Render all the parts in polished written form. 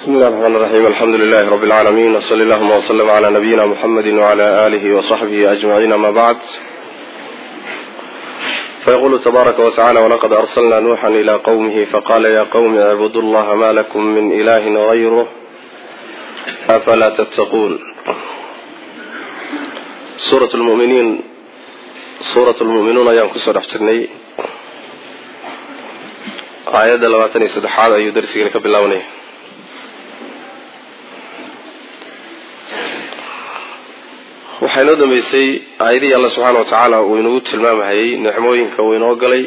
بسم الله الرحمن الرحيم الحمد لله رب العالمين وصلى الله وسلم على نبينا محمد وعلى آله وصحبه أجمعين ما بعد فيقول تبارك وتعالى ولقد أرسلنا نوحا إلى قومه فقال يا قوم اعبدوا الله ما لكم من إله غيره أفلا تتقون سورة المؤمنون أيام كسر احترني آيات لواتني سدحات أي درسي كبلاوني waxay noo dhameysay aayadii Allah subhanahu wa ta'ala uu inoo tilmaamay nicmooyinka uu inoo galay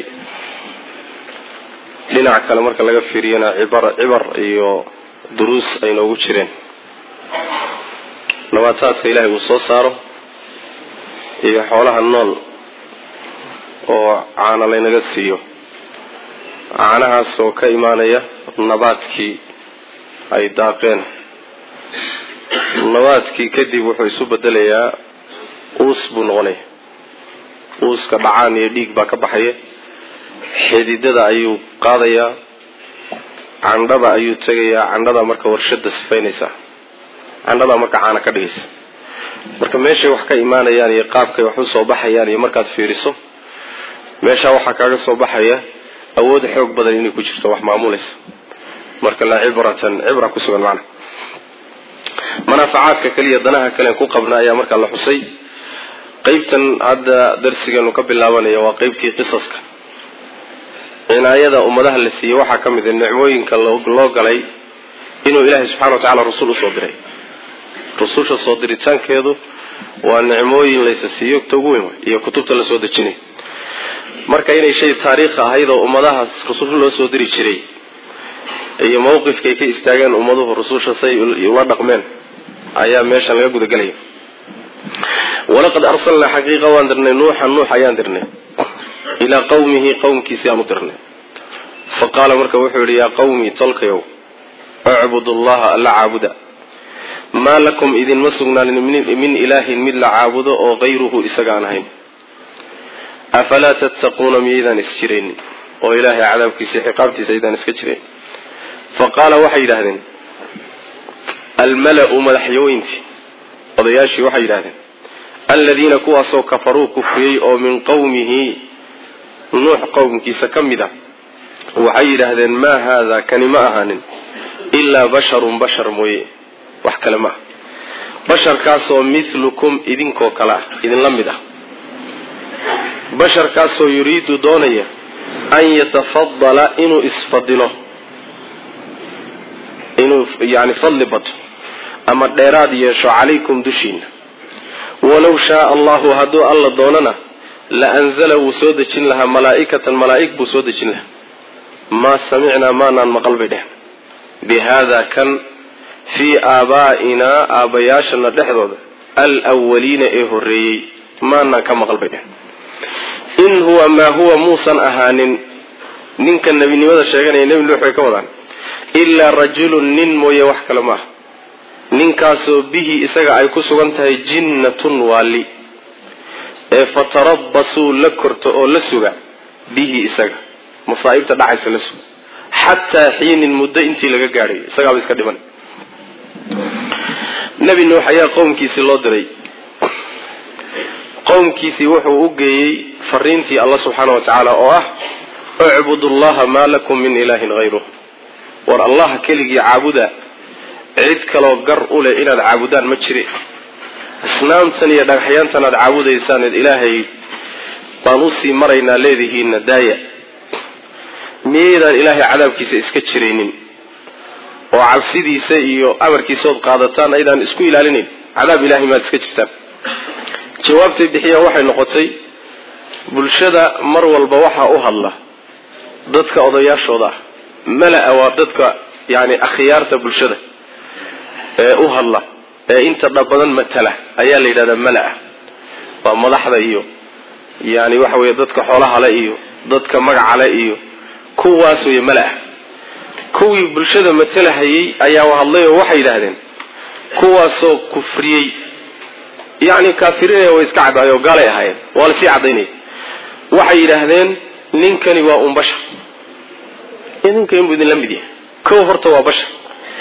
dhinaca kale marka laga fiiriyana cibar iyo duruus ay noogu jireen nabaataadka Ilaahay uu soo saaro iyo xoolaha nool oo caana laynaga siiyo caanahaas oo ka imaanaya nabaadkii ay daaqeen nabaadkii kadib wuxuu isu bedelayaa uus buu noqonayaa uuska dhacaan iyo dhiig baa ka baxaya xididada ayuu qaadayaa candhada ayuu tagayaa candhada marka warshada sifaynaysa candhada marka caana ka dhigaysa marka meesha wax ka imaanayaan iyo qaabkay wax u soo baxayaan iyo markaad fiiriso meesha waxa kaaga soo baxaya awood xoog badan inay ku jirto wax maamulaysa marka la cibra ku sugan macna manaafacaadka kaliya danaha kale ku qabna ayaa marka la xusay qaybtan hadda darsigeenu ka bilaabanaya waa qaybtii qisaska inaayada ummadaha la siiyay waxa kamid ah nicmooyinka loo galay inuu Ilaahay subhanahu wa ta'ala rasuul soo diray rasuulka soo diritaankeedu waa nicmooyin la siiyo togu weyn iyo kutubta la soo dejinay marka inay shay taariikh ahayd oo ummadaha rasuul loo soo diri jiray iyo mowqifkay ka istaageen ummaduhu rasuulka say ula dhaqmeen ayaa meesha laga guda galay walaqad arsalna haqiiqa waan dirnay nuux ayaan dirnay ila qawmihi qawmkiisa aan dirnay faqala marka wuxuu yiri ya qawmi talkayo a'budullaha alla aabuda ma lakum idin masugnaan min ilahin mid la aabudo oo ghayruhu isaga aan ahayn afala tattaquna miidan isjirin oo ilaahi cadaabkiisa xiqaabtiisa idan iska jireen فقال وحي لهذين الملأ ملحيوينتي وضياشي وحي لهذين الذين كواسوا كفروا كفري أو من قومه نوح قوم كيسا كمدا وحي لهذين ما هذا كان ما أهان إلا بشر موي وحكلمه بشر كاسو مثلكم إذن كوكلا إذن لمدا بشر كاسو يريد دونية أن يتفضل إنو اسفضله إنه يعني فضل بطل أما الديراد يشو عليكم دشين ولو شاء الله هدو الله دوننا لأنزل وسودة لها ملائكة بسودة لها ما سمعنا ما نان مقلب ده بهذا كان في آبائنا آبياشنا لحظة الأولين إهري ما نان كم مقلب ده إن هو ما هو موسى أهان نين كان نبي نماذا شاكنا ينبي نوحي كوضان إلا رجل نين موية وحكلمه نين كاسو به إساق أي كسوغانتها جنة والي فتربصوا لكرت أو لسوغا به إساق مصائب تدعيس لسوغ حتى حين المدة انتي لغا قاري إساق بيسكا ديمان نبي نوح يا قوم كيسي الله دري قوم كيسي وحو أقي فرينتي الله سبحانه وتعالى اعبدوا الله ما لكم من إله غيره war Allah keligii caabuda cid kale gar u leh inaad caabudaan ma jiri asnaamtan iyo dhagaxyaantan aad caabudaysaan Ilaahay baan u sii maraynaa leedihiin daaya meedan Ilaahay cadaabkiisa iska jireenin oo cabsidiisa iyo amarkiisa oo qaadataan aydan isku ilaalinin cadaab Ilaahay ma iska jirtaan jawaabtay bixiya waxay noqotay bulshada mar walba waxa u hadla dadka odayaashooda ملأ واددك يعني أخيارته بالشدة أهلا أنت ربنا متله أيال إذا ملأ ومضحضة إيو يعني وحوي ضدك حولها على إيو ضدك مقع على إيو كواسو يملأ كوي بالشدة متله هي أيها الله وحي لهذين كواسو كفري يعني كافرين ويسكعد أيو قال يا هاي ولا في عضيني وحي لهذين ننكني وأم بشر إذن كان بدين لم يديه كو هرت وبشر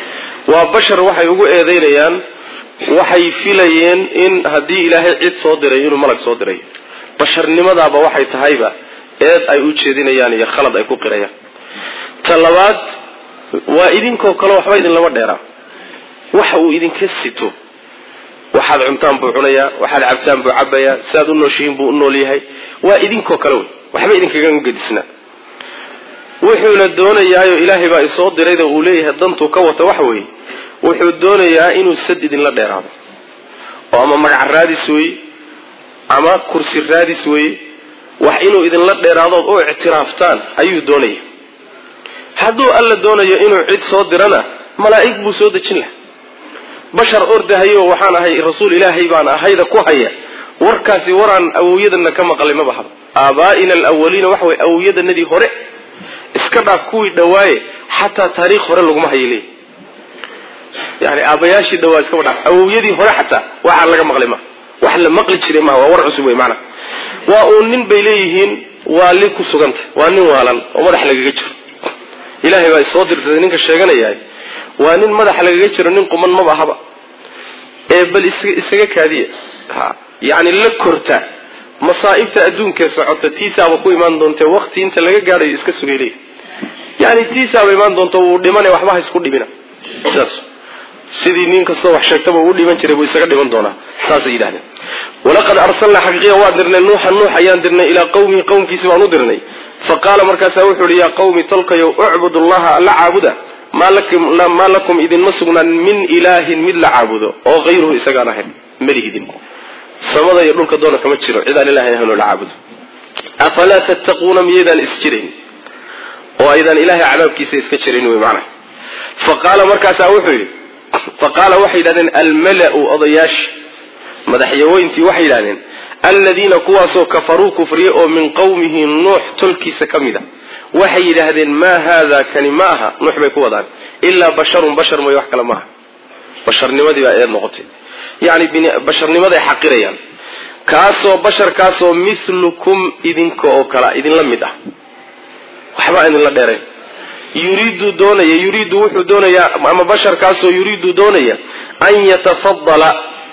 وبشر وحي ugu eedeynayaan waxay filayeen in hadii ilaahay cid soo diray inuu malag soo diray basharnimadaaba waxay tahayba eed ay u jeedinayaan iyo khalad ay ku qirayaan talabaad waa idinkoo kale waxba idin lama dheera waxa uu idinka sito waxaad cuntaan buu cunayaa waxaad cabtaan buu cabayaa saad u nooshiin buu u nool yahay waa idinkoo kale waxba idinkaga gadisna wuxuuna doonayaa ilaahay baa isoo dirayda uu leeyahay dantu ka wata wax weey wuxuu doonayaa inuu sad idin la dheeraado oo ama magac raadis weey ama kursi raadis weey wax inuu idin la dheeraado oo ictiraaftaan ayuu doonayaa hadduu alla doonayo inuu cid soo dirana malaa'ig buu soo dejin lahaa bashar ordahayo waxaan ahay rasuul ilaahay baan ahayda ku haya warkaasi waraan awowyadana ka maqlay ma bahdo aabaa'ina alawwaliina wax way awowyadanadii hore iska dhaaf kuwii dhawaaye xataa taariikh hore laguma hayay yani aabayaashii dhawaa iska dhaaf awowyadii hore xataa waxa laga maqlay ma wax la maqli jiray ma waa war cusub way macna waa uu nin bay leeyihiin waa li ku suganta waa nin waalan oo madax lagaga jiro ilaahay baa soo dirtay ninka sheeganaya waa nin madax lagaga jiro nin quman ma bahaba ee bal isaga kaadiya yani la korta masaa'ibta adduunka socota tiisaaba ku imaan doonta waqti inta laga gaarayo iska sugeelay yani tiisaaba imaan doonta uu dhimanay waxba ha isku dhibina taas sidii nin kasta wax sheegtaba uu dhiman jiray buu isaga dhiman doonaa taas ay yiraahdeen walaqad arsalna haqiiqa wa dirna nuuh ayaan dirnay ila qawmi qawmkiisa waan u dirnay faqala markaasa wuxuu ya qawmi talqayu u'budullaha alla aabuda ma lakum idin masugnan min ilahin mid la aabudo oo ghayruhu isagaan ahayn malihidin samada iyo dhulka doona kama jiro cid aan ilaahay ahayn oo la aabudo afala tattaquna miyadan isjirin oo aydan ilaahay cadaabkiisa iska jirin way macna faqala markaasa wuxuu yiri faqala waxay yiraahdeen al-mala'u adayash madaxyaweyntii waxay yiraahdeen alladina kuwaasoo kafaruu kufriye oo min qawmihi nuux tolkiisa kamida waxay yiraahdeen ma hada kani maaha nuux bay ku wadaan illa basharun bashar ma wax kala maaha basharnimadii baa eed noqotay yani basharnimaday xaqirayaan kaasoo basharkaasoo mislukum idinka oo kala idin la mid ah waxba idin la dheereen yuriidu wuxuu doonayaa ama basharkaasoo yuriidu doonaya an yatafaddala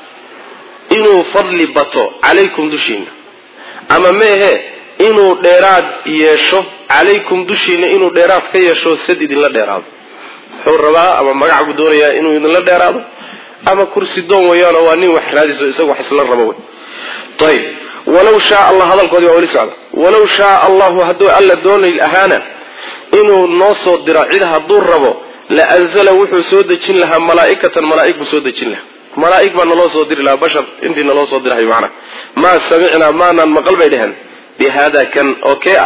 inuu fadli bato calaykum dushiina ama meehe inuu dheeraad yeesho calaykum dushiina inuu dheeraad ka yeesho sad idinla dheeraado wuxuu rabaa ama magac buu doonayaa inuu idinla dheeraado ama kursi doon wayaan waa nin wax raadiso isagu wax isla rabo way tayib walaw shaa Allah hadalkoodii waa wali socda walaw shaa Allah haduu alla doonay ahaana inuu noo soo diro cid haduu rabo la anzala wuxuu soo dejin lahaa malaa'ikatan malaa'ik buu soo dejin lahaa malaa'ik baa naloo soo diri lahaa bashar intii naloo soo dirahay macna ma samicna ma nan maqal bay dhahan bihada kan okay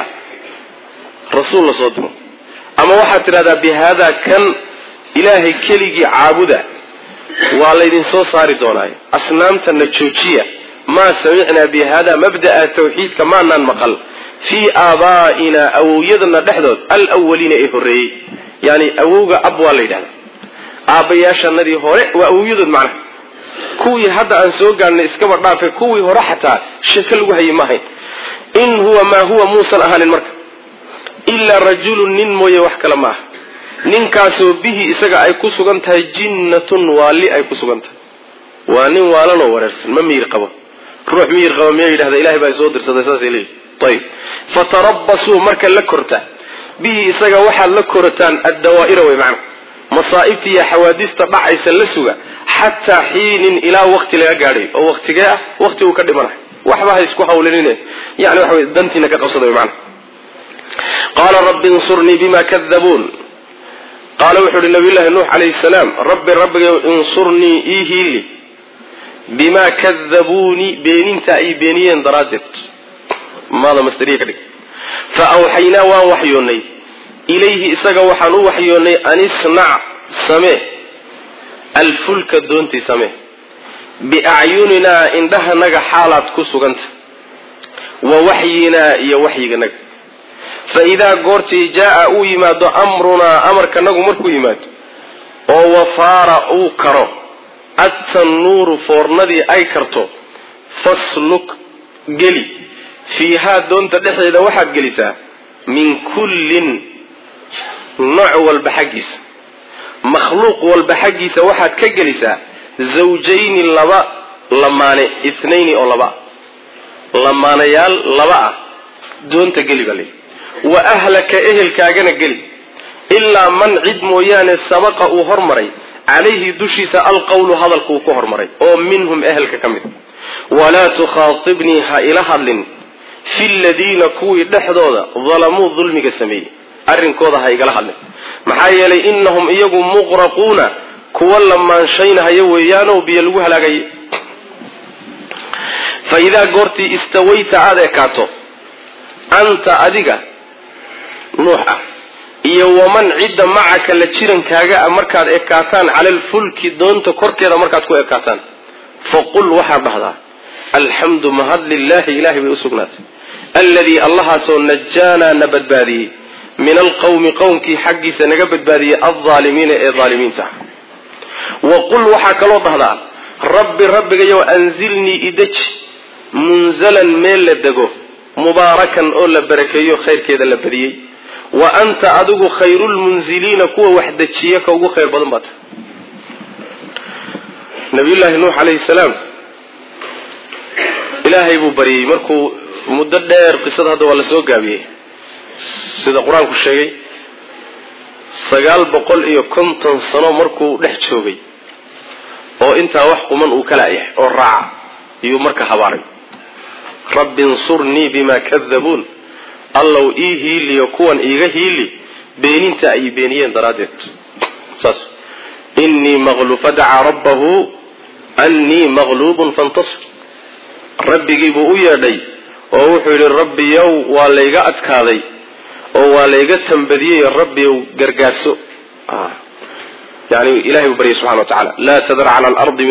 rasuul la soo diro ama waxa tirada bihada kan ilaahay keligi caabuda waa la idin soo saari doonaa asnaamta na joojiya ma samicna bihada mabda'a tawxiidka ma nan maqal fi aabaa'ina awowyadana dhexdood al-awwalina ee horeeyay yani awowga abwa la yiraahdo aabayaashanadii hore waa awowyadooda macna kuwii hadda aan soo gaarnay iskaba dhaafay kuwii hore xataa shirka lagu hayay ma ahayn in huwa ma huwa muusa ahanin marka illa rajulun nin mooye wax kala ma ninkaasoo bihi isaga ay ku sugan tahay jinnatun wali ay ku sugan tahay waa nin waalan oo wareersan ma miir qabo ruux miir qabo ma yiraahdo ilaahay baa soo dirsaday saas ilay طيب فتربصوا marka la korta bihi isaga waxa la korataan ad-dawaa'ir way macna masaa'ibti ya hawadista dhacaysa la suga hatta hiin ila waqti laga gaaray oo waqtiga waqti uu ka dhimanayo waxba ha isku hawleynina yaani waxa dantina ka qabsaday macna qala rabbi insurni bima kadhabun qala wuxuu nabiyullaahi nuux alayhi salaam rabbi insurni ihili bima kadhabuni beeninta ay beeniyeen daraadid ماذا مستريه كده فأوحينا ووحيوني إليه إساق وحنو وحيوني أن اصنع سمه الفلك دونتي سمه بأعيننا إندها نجا حالات كسوغنت ووحينا يوحي نجا فإذا قرتي جاء أويماد أمرنا أمر كنجو مركو يماد ووفار أوكرو التنور فورندي أيكرتو فاسلك قلي فيها دون تدحيد واحد جلسة من كل نوع والبحجس makhluuq walba xaggiisa waxaad ka gelisaa zawjayni laba lamaane ithnayni oo laba lamaanayaal laba ah doonta geli baa leeyahy wa ahlaka ehelkaagana geli ilaa man cid mooyaane sabaqa uu hormaray calayhi dushiisa alqawlu hadalka uu ku hormaray oo minhum ehelka ka mid walaa tukhaatibnii ha ila hadlin fi ladiina kuwii dhexdooda dalamuu dulmiga sameeyey arrinkooda ha igala hadlin maxaa yeelay innahum iyagu muqraquuna kuwa la maanshaynahaya weeyaanoo biyo lagu halaagayay fa idaa goortii istawayta aada ekaato anta adiga nuux ah iyo waman cidda macaka la jirankaaga ah markaad ekaataan cala alfulki doonta korkeeda markaad ku ekaataan faqul waxaad dhahdaa alxamdu mahad lilaahi ilahay bay usugnaatay alladii allahaasoo najaanaa na badbaadiyey min alqawmi qowmkii xaggiisa naga badbaadiyey aldaalimiina ee daalimiinta ah waqul waxaa kaloo dhahdaa rabbi rabbigayow anzilnii ideji munzalan meel la dego mubaarakan oo la barakeeyo khayrkeeda la badiyey wa anta adigu khayrulmunziliina kuwa wax dejiya ka ugu khayr badan baa tahay nabiyullaahi nuux calayhi salaam ilaahay buu baryey markuu muddo dheer qisada hadda waa la soo gaabiyey sida qur-aanku sheegay 950 sano markuu dhex joogay oo intaa wax quman uu kala yahay oo raaca iyuu marka habaaray rabbi insurnii bima kadabuun allow ii hiiliyo kuwan iiga hiili beeninta ay beeniyeen daraaddeed saas innii maqluub fadaca rabbahu annii maqluubun fantasir rabbigii buu u yeedhay oo wuxuu yidhi rabbiyow waa layga adkaaday oo waa layga tambadiyey rabbiyow gargaarso yani ilahay buu baryay subxana wa tacala laa tadar cala alardi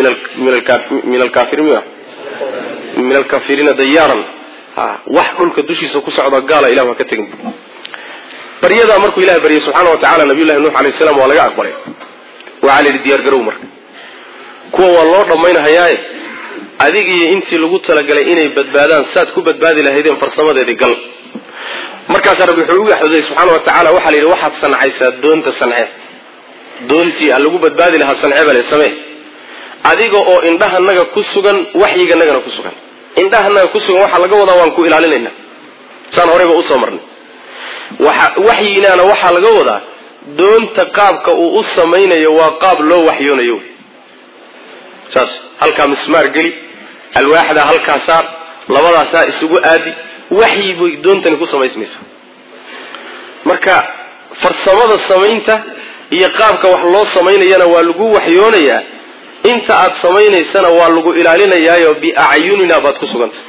min alkaafiriina dayaaran wax dhulka dushiisa ku socda gaala ilah ha ka tegin baryadaa markuu ilahay baryay subxaana wa tacala nabiyullahi nuux alayhi salaam waa laga aqbalay waxaa la yidhi diyaar garow marka kuwa waa loo dhammaynahayaaye adigiiyo intii lagu talagalay inay badbaadaan saad ku badbaadi lahaydeen farsamadeedii gal markaasaa rabbi wuxuu ugu yaxuday subxaana wa tacala waxaa la yidhi waxaad sancaysaa doonta sance doontii aan lagu badbaadi lahaa sance bale samee adiga oo indhahanaga ku sugan waxyiganagana ku sugan indhahanaga ku sugan waxaa laga wadaa waan ku ilaalinaynaa saan horeyba usoo marnay waxyinaana waxaa laga wadaa doonta qaabka uu u samaynayo waa qaab loo waxyoonayo saas halkaa mismaar geli alwaaxda halkaa saar labadaasaa isugu aadi waxyi bay doontani ku samaysmaysa marka farsamada samaynta iyo qaabka wax loo samaynayana waa lagu waxyoonayaa inta aad samaynaysana waa lagu ilaalinayaayo biacyunina baad ku suganta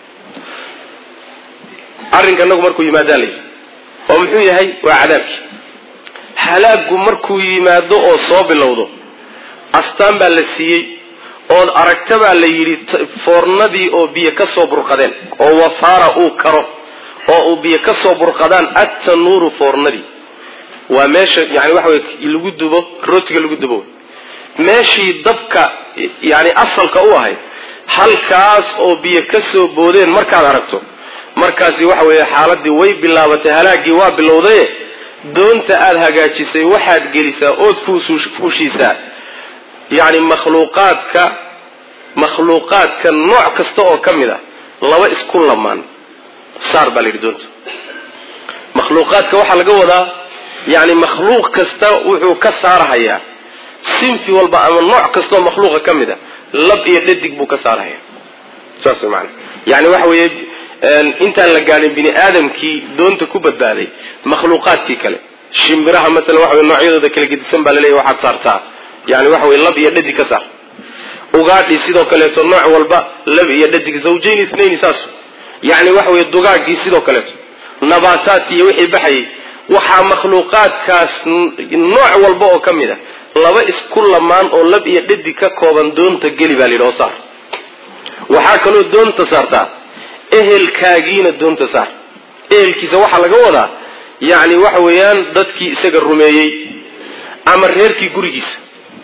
arrinkanagu markuu yimaadaa layidhi oo muxuu yahay waa cadaabkii halaagu markuu yimaado oo soo bilowdo astaan baa la siiyey ood aragta baa la yidhi foornadii oo biyo ka soo burqadeen oo wafaara uu karo oo uu biyo ka soo burqadaan attanuuru foornadii waa meesha yani waxa wey lagu dubo rootiga lagu dubo meeshii dabka yani asalka u ahayd halkaas oo biyo ka soo boodeen markaad aragto markaasi waxa weeye xaaladii way bilaabatay halaagii waa bilowdaye doonta aada hagaajisay waxaad gelisaa ood fuushiisaa yani makhluuqaadka nooc kasta oo ka mid a laba isku lamaan saar baa la yidhi doonta makhluuqaadka waxaa laga wadaa yani makhluuq kasta wuxuu ka saarahayaa sinfi walba ama nooc kastaoo makhluuqa ka mid a lab iyo dhadig buu ka saarahaya saas maana yani waxa weeye intaan la gaadhin bini aadamkii doonta ku badbaaday makhluuqaadkii kale shimbiraha maalan waxa wey noocyadooda kala gedisan baa laleeyahy waxaad saartaa yani waxa wey lab iyo dhadig ka saar ugaadhi sidoo kaleeto nooc walba lab iyo dhadig zawjayn ithnayn saas yani waxa wey dugaagii sidoo kaleeto nabaataadkii iyo wixii baxayay waxaa makhluuqaadkaas nooc walba oo ka mid a laba isku lamaan oo lab iyo dhadig ka kooban doonta geli baa layidhi oo saar waxaa kaloo doonta saartaa ehelkaagiina doonta saar ehelkiisa waxaa laga wadaa yani waxa weeyaan dadkii isaga rumeeyey ama reerkii gurigiisa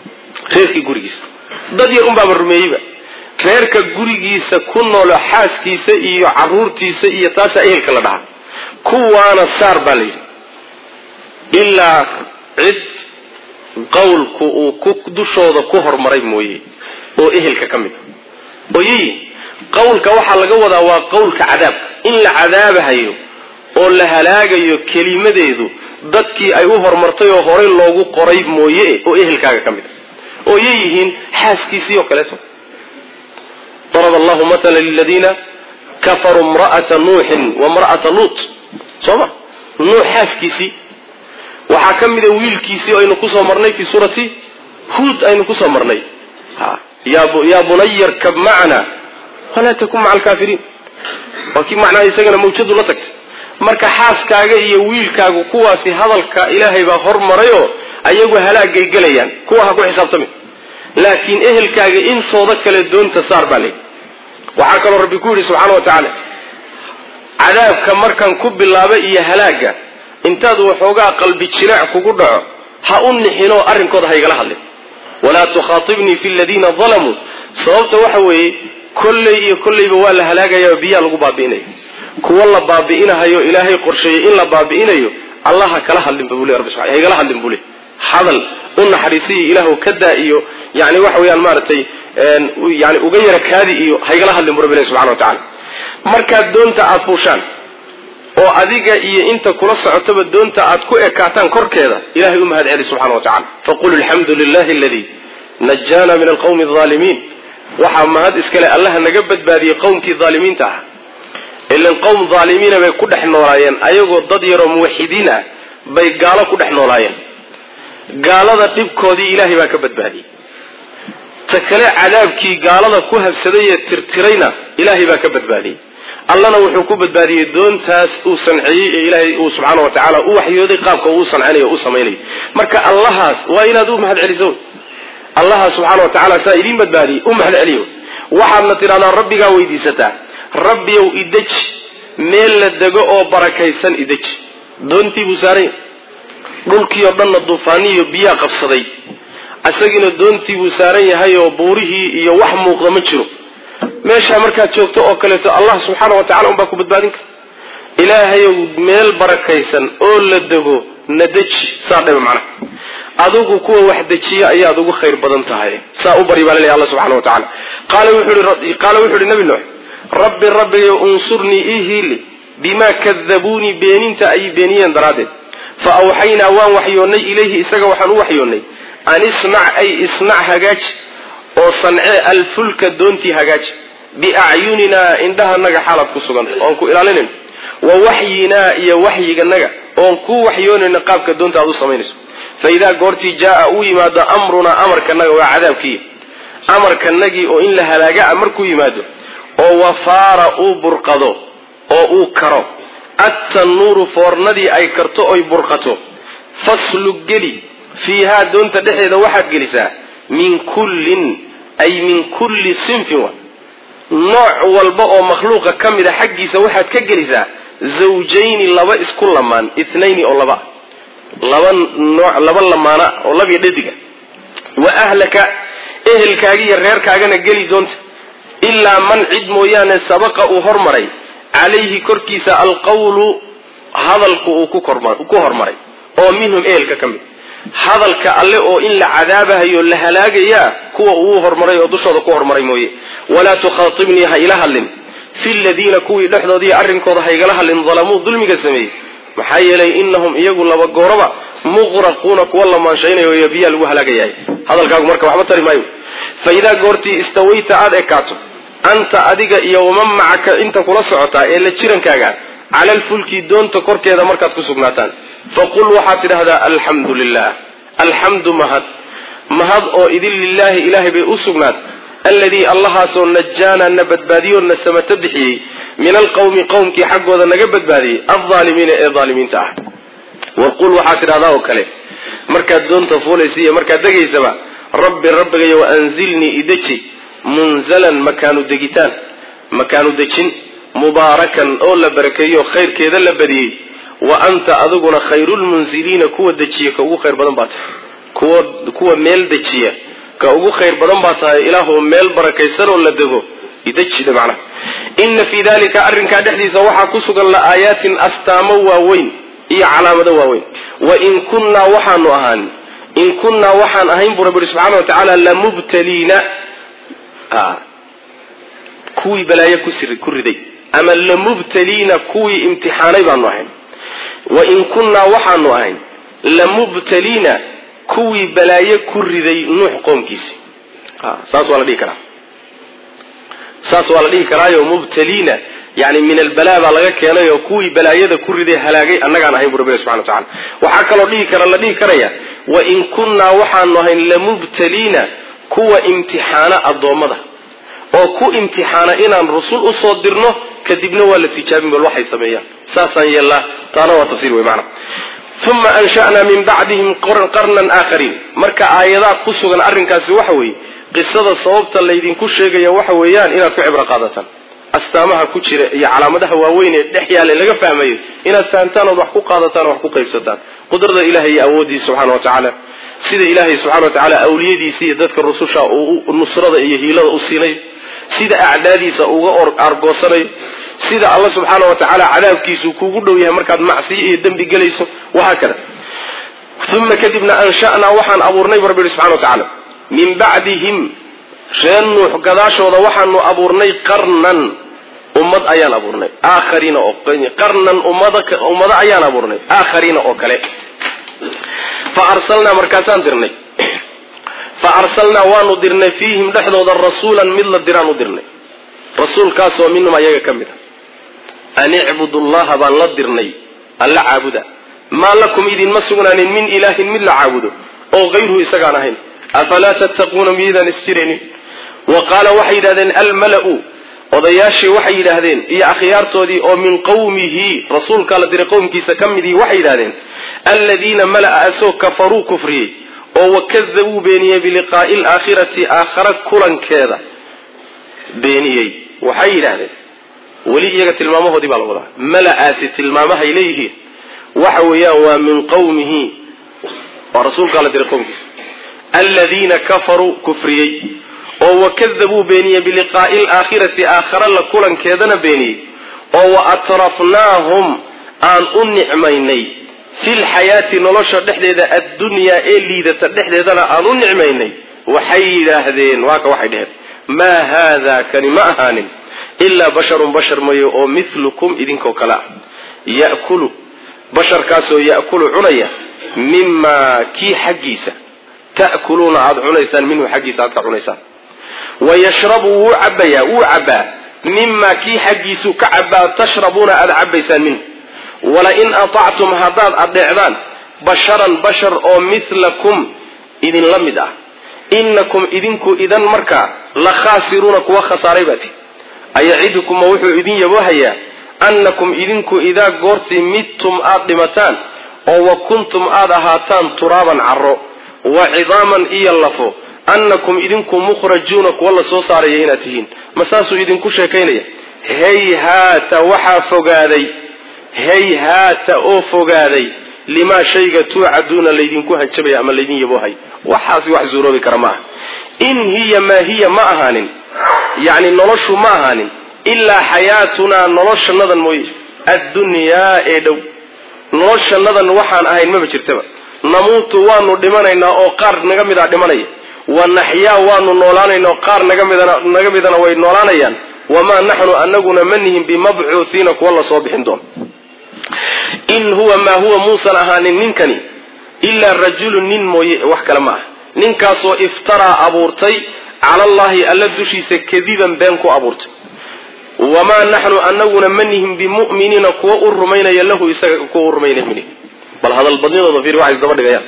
dad yar unbaaba rumeeyeyba reerka gurigiisa ku noolo xaaskiisa iyo caruurtiisa iyo taasaa ehelka la dhahaa kuwaana saar baa layidhi ilaa cid qawlku uu ku dushooda ku hormaray mooyee oo ehelka ka mid ooyey qawlka waxa laga wadaa waa qawlka cadaab in la cadaabahayo oo la halaagayo kelimadeedu dadkii ay u hormartay oo horay loogu qoray mooyee oo ehelkaaga ka mid oo yihiin xaaskiisii oo kale ضرب الله مثلا للذين كفروا امرأة نوح وامرأة لوط صح نوح حاسكيسي وحكم ذا ويلكيسي أين كسر مرني في سورة هود أين كسر مرني يا بني اركب معنا ولا تكن مع الكافرين وكيف معنى يسجن موجود ولا تكت marka xaaskaaga iyo wiilkaagu kuwaasi hadalka ilaahay baa hormarayo ayagu halaag ay galayaan kuwa ha ku xisaabtami laakiin ehelkaaga intooda kale doonta saar balay waxa kale rabbi ku yiri subhanahu wa ta'ala cadaabka markan ku bilaaba iyo halaaga intaad waxoogaa qalbi jilaac kugu dhaco ha u nixino arrinkooda ha igala hadlin wala tukhatibni fi alladhina zalamu sababta waxa weeye kulleyba waa la halaagayaa biya lagu baabiinay kuwa la baabiinayo ilaahay qorsheeyay in la baabiinayo allah kala hadlin buu leeyahay rabbi subhanahu igala hadlin buu leeyahay hadal una xariisi ilaahu kada iyo yaani waxa weeyaan maartay yaani uga yara kaadi iyo igala hadlin buu rabbi subhanahu wa ta'ala marka doonta aad fuushaan oo adiga iyo inta kula socotaba doonta aad ku ekaataan korkeeda ilaahay u mahad celi subhanahu wa ta'ala faqul alhamdulillahi alladhi najjana min alqawmi adh-dhalimin waxa mahad iskale allah naga badbaadiyay qowmkii dhaalimiinta ah ilan qowm dhaalimiina bay ku dhex noolaayeen ayagoo dad yar oo muwaxidiin ah bay gaalo ku dhex noolaayeen gaalada dibkoodii ilaahay baa ka badbaadiyay takale cadaabkii gaalada ku habsaday ee tirtirayna ilaahay baa ka badbaadiyay allana wuxuu ku badbaadiyay doontaas uu sanciyay ee ilaahay uu subhanahu wa ta'ala uu waxyooday qaabka uu sancanayo uu sameeyay marka allahaas waa inaad u mahad celiso allah subhanahu wa ta'ala saa idin badbaadiyay u mahad celiyo waxaadna tiraahdaa rabbiga weydiisataa rabbiyow idaj meel la dago oo barakaysan idaj doontii buu saaray dhulkii oo dhan duufaaniyo biya qabsaday asagina doontii buu saaran yahay oo buurihii iyo wax muuqda ma jiro meesha marka joogto oo kale Allah subhanahu wa ta'ala umba ku badbaadin kara ilaahay meel barakaysan oo la dago nadaj saadhay macna adugu kuwa wax dajiya ayaa ugu khayr badan tahay saa u bari balay Allah subhanahu wa ta'ala qala wuxuu nabi nuux rabbi unsurni ihili bima kadhabuni beeninta ay beeniyeen daraaded fa awhayna waan waxyoonay ilayhi isaga waxaan u waxyoonay an isna' hagaaj oo san'e alfulka doonti hagaaj bi a'yunina indaha naga xaalad ku sugan oo ku ilaalinin wa wahyina iyo wahyiga naga oo ku waxyoonayna qaabka doonta aad u sameynayso fa ida goorti jaa u yimaado amruna amarka naga waa cadaabkii amarka nagi oo in la halaaga amarku yimaado oo wafaara uu burqado oo uu karo at-tanuru fornadii ay karto oo burqato faslu geli fiha doonta dhexeeda waxaad gelisaa min kulli sinfin nooc walba oo makhluuqa kamida xaqiisa waxaad ka gelisaa zawjayn laba isku lamaan ithnayn oo laba lamaana oo laba dhadiga wa ahlaka ehelkaaga iyo reerkaagana geli doonta إلا من عد مويان سبق وهرمري عليه كركيس القول هذا الكهرمري أو منهم إيلك كم هذا الكأله أو إلا عذابها يلا هلاجيا كوا وهرمري ودشوا كهرمري موي ولا تخاطبني هيلها لين في الذين كوي لحظة دي أرن كوضا هيلها لين ظلموا ظلم جسمي محيلي إنهم يقول لو الجوربة مغرقون كولا ما شينا يبيا الوهلاجيا هذا الكأج مركب محمد مايو فإذا قرتي استويت عاد إكاتو أنت أديك يوم معك أنت كل صعطة إلا تشيرن كاجا على الفلك دون تكر كذا مركز كسبناتان فقل وحاتر هذا الحمد لله الحمد مهد أو إذن لله إله بأسبنات الذي الله سو نجانا نبت بادي ونسمت بحي من القوم كي حق وذا نجبت بادي الظالمين الظالمين تحت وقل وحاتر هذا وكله مركز دون تفوليسية مركز دقي سبا رب وأنزلني إدتشي منزلا مكان دجين مباركا أولا بركيو خير كذا لبدي وأنت أذقنا خير المنزلين كوا دجية كوا خير بدن بات كوا ميل دجية كوا خير بدن بات إله ميل بركة سر ولا دجو يدجي ده معنا إن في ذلك أرن كادحدي زوحا كسوغا لآيات أستاموا وين هي علامة وين وإن كنا وحا نوهان in kunna waxaan ahayn buu rabbi subxaanahu wa tacaala lamubtaliina kuwii balaayo ku riday ama lamubtaliina kuwii imtixaanay baanu ahayn wa in kunna waxaanu ahayn lamubtaliina kuwii balaayo ku riday nuux qoomkiisi saas waa la dhihi karaayo mubtaliina yani min albalaa baa laga keenay oo kuwii balaayada ku riday halaagay annagaan ahayn buu rabbi subxana wa tacaala waxaa kaloo la dhihi karaya wa in kunnaa waxaanu ahayn lamubtaliina kuwa imtixaana addoommada oo ku imtixaana inaan rusul usoo dirno kadibna waa la tijaabin bal waxay sameeyaan saasaan yeellaa taana waa tafsiir wey macna uma ansha'naa min bacdihim qarnan aakhariin marka aayadaa ku sugan arrinkaasi waxa weeye qisada sababta laydinku sheegaya waxa weeyaan inaad ku cibro qaadataan astaamaha ku jira iyo calaamadaha waaweyn ee dhex yaalla laga fahmayo inaad fahamtaan ood wax ku qaadataan oo wax ku qaybsataan qudrada ilaahay iyo awooddiisa subxana wa tacaala sida ilaahay subxana wa tacaala awliyadiisa iyo dadka rususha uu nusrada iyo hiilada u siinay sida acdaadiisa uga argoosanayo sida alla subxaana wa tacaala cadaabkiisu kuugu dhow yahay markaad macsiyo iyo dembi gelayso wahaa kada uma kadibna ansha'naa waxaan abuurnay bu rabbi subxana wa tacaala min bacdihim reer nuux gadaashooda waxaanu abuurnay qarnan ummad ayaan abuurnay aakhariina oo qarnan ummado ayaan abuurnay aakhariina oo kale fa arsalnaa waanu dirnay fiihim dhexdooda rasuulan mid la diraan u dirnay rasuulkaasoo minhum ayaga ka mid a an icbudu llaha baan la dirnay alla caabuda maa lakum idinma sugnaanin min ilaahin mid la caabudo oo hayruhu isagaan ahayn afalaa tattaquuna miydaan isjiraynin wa qaala waxay yidhahdeen almala'u odayaashii waxay yidhaahdeen iyo akhyaartoodii oo min qawmihi rasuulkaa la diray qowmkiisa ka midii waxay yidhahdeen aladiina mala'a asoo kafaruu kufriyey oo wakadabuu beeniyey biliqaa'i alaakhirati aakhara kulankeeda beeniyey waxay yidhaahdeen weli iyaga tilmaamahoodii baa la wadaa mala'aasi tilmaamahay leeyihiin waxa weeyaan waa min qawmihi waa rasuulkaa la diray qowmkiisa aladiina kafaruu kufriyey oo wakadabuu beeniyey biliqaa'i alaakhirati aakhara la kulankeedana beeniyey oo wa atrafnaahum aan u nicmaynay fi lxayaati nolosha dhexdeeda addunyaa ee liidata dhexdeedana aan u nicmaynay waxay yidhaahdeen waaka waxay dheheen maa haadaa kani ma ahaanin ilaa basharun bashar mayo oo milukum idinkoo kale ah ya'kulu basharkaasoo ya'kulu cunaya mimaa kii xaggiisa ta'kuluuna aada cunaysaan minhu xaggiisa aad ka cunaysaan wayashrabu wuu cabbaa mimaa kii xaggiisuu ka cabbaa tashrabuuna aada cabbaysaan minhu walain atactum haddaad adeecdaan basharan bashar oo milakum idinla mid ah inakum idinku idan markaa la khaasiruuna kuwa khasaaray baati ayacidukuma wuxuu idin yabohayaa annakum idinku idaa goortii midtum aad dhimataan oo wa kuntum aad ahaataan turaaban carro wa cidaaman iyo lafo annakum idinku mukhrajuuna kuwa la soo saaraya inaad tihiin ma saasuu idinku sheekaynaya hayhaata waxaa fogaaday hayhaata oo fogaaday limaa shayga tuucaduuna laydinku hanjabaya ama laydin yaboohay waxaasi wax suuroobi kara ma aha in hiya maa hiya ma ahaanin yacni noloshu ma ahaanin ilaa xayaatunaa noloshanadan mooye addunyaa ee dhow noloshanadan waxaan ahayn maba jirtaba namuutu waanu dhimanaynaa oo qaar naga mid a dhimanaya wa naxyaa waanu noolaanaynaa oo qaar naga midana way noolaanayaan wamaa naxnu anaguna ma nihin bimabcuuhiina kuwa la soo bixin doono in huwa maa huwa muusan ahaanin ninkani ilaa rajulun nin mooye wax kale ma ah ninkaasoo iftaraa abuurtay cala allahi alla dushiisa kadiban been ku abuurtay wamaa naxnu anaguna ma nihin bimu'miniina kuwa u rumaynaya lahu isaga kuwa u rumaynaya mini bal hadal badnidooda fiir waxay isdaba dhigayaan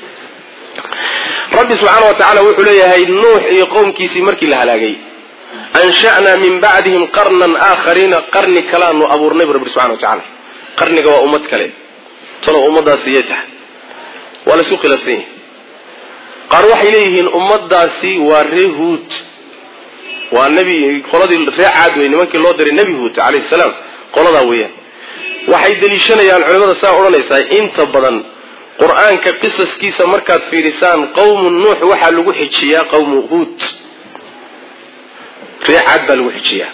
rabbi subxaana wa tacaala wuxuu leeyahay nuux iyo qowmkiisii markii la halaagay ansha'naa min bacdihim qarnan aakhariina qarni kalaanu abuurnay bu rabbi subxana wa tacaala qarniga waa ummad kale talow ummadaasi yay tahay waa la isku khilaafsan yahay qaar waxay leeyihiin ummadaasi waa ree huud waa nebi qoladii ree caad wey nimankii loo diray nebi huud calayhi salaam qoladaa weeyaan waxay daliishanayaan culimada saa odhanaysaa inta badan qur-aanka qisaskiisa markaad fiirisaan qawmu nuux waxaa lagu xijiyaa qawmu huud ree caad baa lagu xijiyaa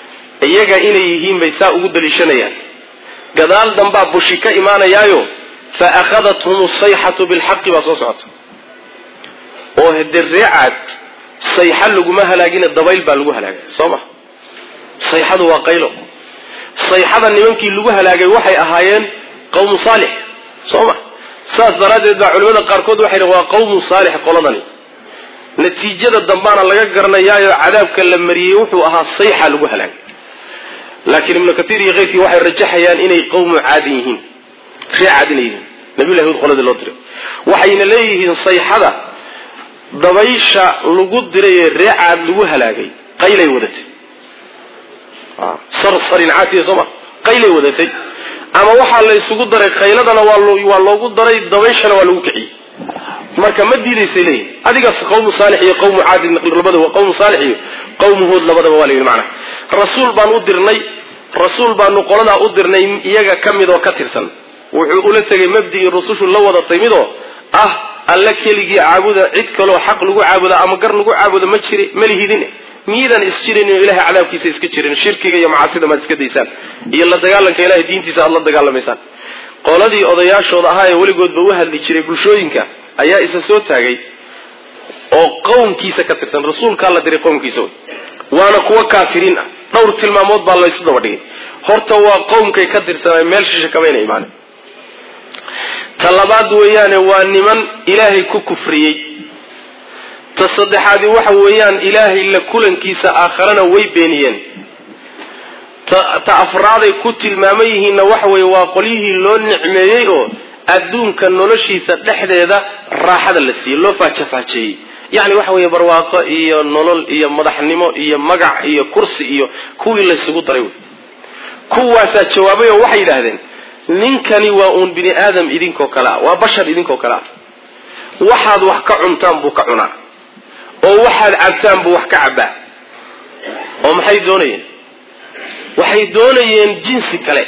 iyaga inay yihiin bay saa ugu daliishanayaan gadaal dambaa bushi ka imaanayaayo فأخذتهم الصيحة بالحق وصوصعت وهد الرعاد صيحة لقمها لاقين الضبيل بالقوها لاقين صمح صيحة وقيله صيحة نمنكي لقوها لاقين وحي أهايين قوم صالح صمح ساس درادة علماء قاركود وحي قوم صالح قولناني نتيجة الدنبان اللي قرنا يا عذاب كلام مريوح وأها الصيحة لقوها لاقين لكن ابن كثير يغيثي وحي رجحيان إني قوم عاديين في عاديين نبي الله يقول قولة اللوتر وحين ليه صيحة dabaysha lagu diray reecad lagu halaagay qaylay wadatay sarsarin caati soma qaylay wadatay ama waxa la isugu daray qayladana waa loogu daray dabayshana waa lagu kiciyay marka ma diidaysay leey adiga qowm saalix iyo qowm aad labada waa qowm saalix iyo qowm hud labadaba waa leeyahay macna rasuul baan qolada u dirnay iyaga kamid oo ka tirsan wuxuu ula tagay mabdii rusushu la wada taymido alla keligii caabuda cid kale xaq lagu caabuda ama gar lagu caabuda ma jiri malihidin miidan isjirin ilaahay cadaabkiisa iska jirin shirkiga iyo macaasida ma iska deysaan iyo la dagaalanka ilaahay diintiisa alla dagaalamaysan qoladii odayaashooda ahaa ee waligoodba u hadli jiray bulshooyinka ayaa isa soo taagay oo qowmkiisa ka tirsan rasuulka alla diray qowmkiisa waana kuwa kaafiriin ah dhowr tilmaamood baa la isku daba dhigay horta waa qowmkay ka tirsanay meel shisha kamayna iimaan talabaad weeyaan waa niman ilaahay ku kufriyay tasaddexaadi waxa weeyaan ilaahay la kulankiisa aakhirana way beeniyeen ta afraaday ku tilmaamayeen waxa weey waa qolihii loo nicmeeyay oo adduunka noloshiisa dhexdeeda raaxada la siiyay loo faajafaajay yaani waxa weey barwaaqo iyo nolol iyo madaxnimo iyo magac iyo kursi iyo kuwii la isugu daray kuwaas jawaabay oo waxay yiraahdeen ninkani waa uun bini aadam idinkoo kala waa bashar idinkoo kala waxaad wax ka cuntaan buu ka cunaa oo waxaad cabtaan buu wax ka cabaa oo maxay doonayeen jinsi kale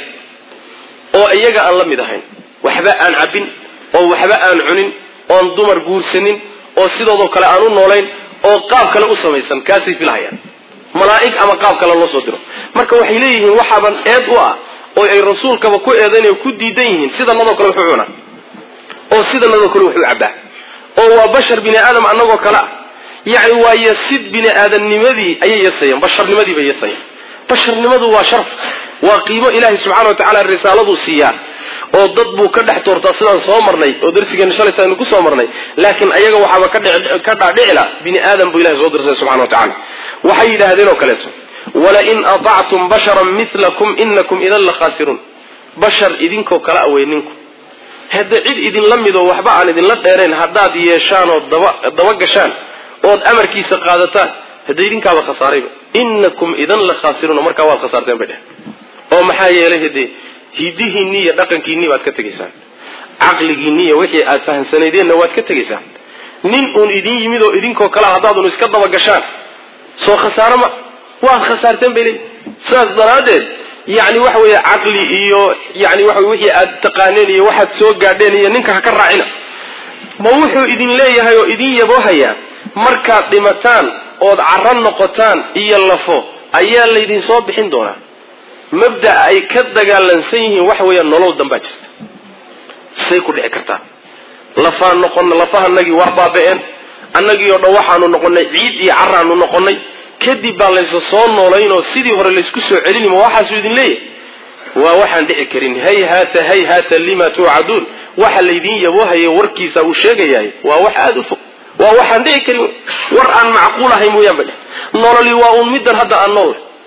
oo iyaga aan la mid ahayn waxba aan cabin oo waxba aan cunin oo dumar guursanin oo sidoo kale aan u noolayn oo qaab kale u samaysan kaasi filahayaan malaa'ig ama qaab kale loo soo diro marka waxay leeyihiin waxaban eed u ah oo ay rasuulkaba ku eedaynay ku diidan yihiin sida nadoo kale wuxuu cunaa oo sida nadoo kale wuxuu cabaa oo waa bashar bini aadam anagoo kala yaani waa yasid bini aadamnimadii ayay yeesayeen basharnimadii bay yeesayeen basharnimadu waa sharaf waa qiimo ilaahay subxaanahu wa ta'ala risaaladu siiyaa oo dad buu ka dhex toortaa sidaan soo marnay oo darsigeena shalay aynu ku soo marnay laakiin ayaga waxaba ka dhaadhicila bini aadam buu ilaahay soo dirsay subxaanahu wa ta'ala waxay yiraahdeen oo kaleeto ولئن أطعتم بشرا مثلكم إنكم إذا لخاسرون بشر إذنكو كلا أوينكم هذا عيد إذن لمدوا وحبا عن إذن لديرين هداد يشان ودوقشان وود أمر كيس قادتان هذا إذنك على خسارين إنكم إذا لخاسرون أمرك على خسارتين بده أو محايا له هديه النية دقن كيني واد كتجسان عقل النية وحي أتفهم سندين واد كتجسان نين أون إذن يمدوا إذنكو كلا هداد ونسكت دوقشان سو خسارة ما waa khasartan bilay saas daradeed yaani waxa weey aqli iyo yaani waxa wixii aad taqaaneen iyo waxaad soo gaadheen iyo ninka ka raacina ma wuxuu idin leeyahay oo idin yaboohaya marka dhimataan oo carran noqotaan iyo lafo ayaa la idin soo bixin doonaa mabda ay ka dagaalansan yihiin waxa weey nolol damba jirta say ku dhici kartaa lafaan noqon lafahanagi waa baabeen annagii oo dhawaxaanu noqonay ciid iyo carraanu noqonay kadib baa la soo noolayno sidii hore la isku soo celin ma waxa soo idin leeyahay waa waxaan dhici karin hayhata lima tu'adun waxa la idin yaboohayo warkiisa uu sheegayay waa wax aad u fog waa waxaan dhici karin war aan macquul ahayn mooyaan bal nololi waa uun midan hadda aan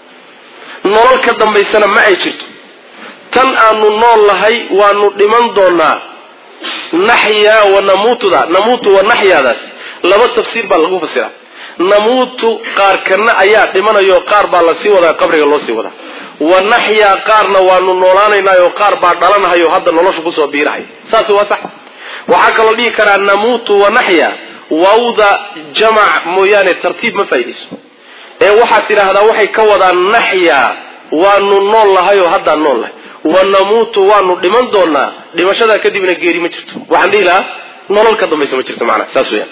nolol ka dambaysana ma ay jirto tan aanu nool lahay waanu dhiman doonaa nahya wa namutu wa nahyadaas laba tafsiir baa lagu fasiraa namutu qaar kana ayaa dhimanayo qaar baa la sii wadaa qabriga loo sii wadaa wa nahya qaarna waanu noolaanaynaa qaar baa dhalanayo hadda noloshu ku soo biirahay saas waa sax waxa kale dhigi karaa namutu wa nahya wawda jamac mooyaane tartiib ma faa'iidiso ee waxa tiraahdaa waxay ka wadaan nahya waanu nool lahayo hadda nool lahay wa namutu waanu dhiman doonaa dhimashada kadibna geeri ma jirto waxaan dhihi lahaa nolol ka dambaysa ma jirto macna saas weeyaan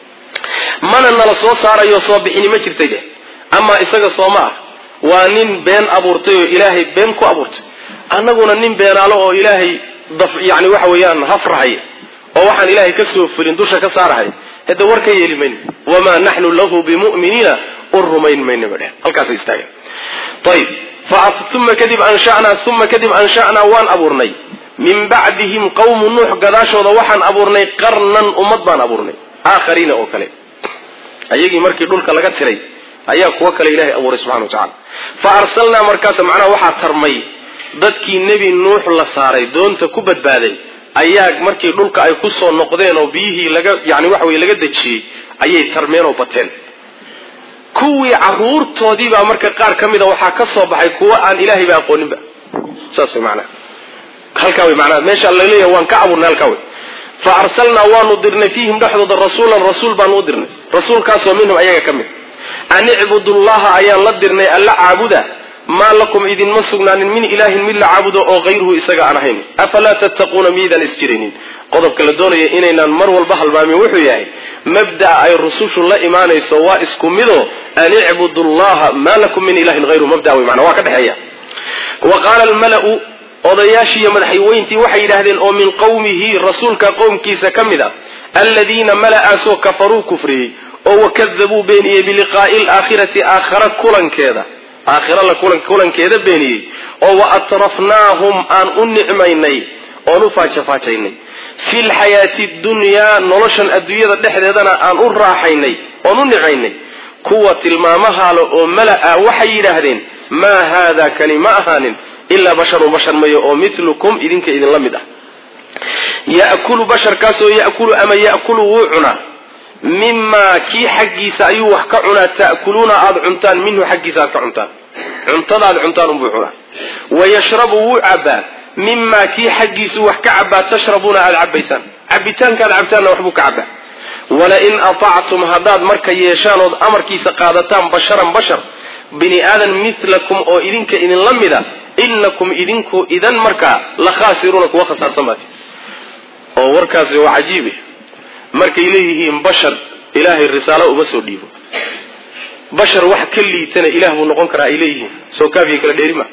mana nala soo saarayo soo bixini ma jirtay ama isaga Soomaa waa nin been abuurtay oo Ilaahay been ku abuurtay annaguna nin beenaalo oo Ilaahay يعني waxa weeyaan hafrahay oo waxaan ilaahay ka soo fulin dusha ka saarahay hada warka yeelimayn wama nahnu lahu bimu'minina urrumayn mayna bada halkaas istaaga طيب فثم كذب انشأنا وان ابورني من بعدهم قوم نوح قداشودا waxaan abuurnay qarnan ummad baan abuurnay aakhariina oo kale ayagii markii dhulka laga tiray ayaa kuwa kale ilaahay abuuray subhanahu wa ta'ala fa arsalna markaas macna waxa tarmay dadkii nabi nuux la saaray doonta ku badbaaday ayaa markii dhulka ay ku soo noqdeen oo biyihii laga yaani wax way laga dajiyay ayay tarmeen oo bateen kuwii caruurtoodii baa marka qaar kamida waxa ka soo baxay kuwa aan ilaahay ba aqooninba saas macna halka way macna meesha la leeyahay waan ka abuurnay halka way fa arsalna wa nudirna fihim dhaxdooda rasuul baan u dirnay rasuulkaasoo minhum ayaga kamid an ibudullaha ayaa la dirnay alla caabuda ma lakum idin masugnaanin min ilaahin milla caabudo oo ghayruhu isaga aan ahayn afala tattaquna miidan isjirinin qodobka la doonaya inaynan mar walba halmaamin wuxuu yahay mabda ay rusushu la iimaanayso waa isku mido an ibudullaha ma lakum min ilaahin ghayruhu mabda way macna waa ka dhaxeeya wa qala al mala'u odayaashiya madaxweyntii waxay yiraahdeen oo min qawmihi rasuulka qowmkiisa kamida alladina mala'asu kafaru kufri oo wakadhabu bayni biliqa'i al-akhirati akhira kulankeeda aakhira la kulankeeda beeniyay oo wa atrafnaahum an unnimaynay oo nu faajafaajinay fil hayati dunya noloshan adduunyada dhexdeedana aan u raaxaynay oo nu nicaynay kuwa tilmaamaha oo malaa waxay yiraahdeen ma hada kalima ahanin illa basharun bashar mayo oo mithlukum idinka idin lamid ah yaakulu bashar kaasoo yaakulu ama yaakulu wuuna mimma ki xaqiisa ayuu wax ka cunaa taakuluna aad cuntaan minhu xaqiisa aad ka cuntaan cuntada aad cuntaan uu cunaa wayashrabu wu'aba mimma ki xaqiisa wax ka cabaa tashrabuna aad cabaysan cabitaanka aad cabtaan waxbu ka cabaa wala in ata'tum hadad marka yeeshaan oo amarkiisa qaadataan basharan bashar bini aadan mithlakum oo idinka idin lamida innakum idinku idan marka la khasiruna kuwa khasarsamati oo warkaasi waa cajiib markay leeyihiin bashar ilaahay risaalo uma soo dhiibo bashar wax ka liitana ilaah uu noqon karaa ilayhiin soo kaafiye kala dheerima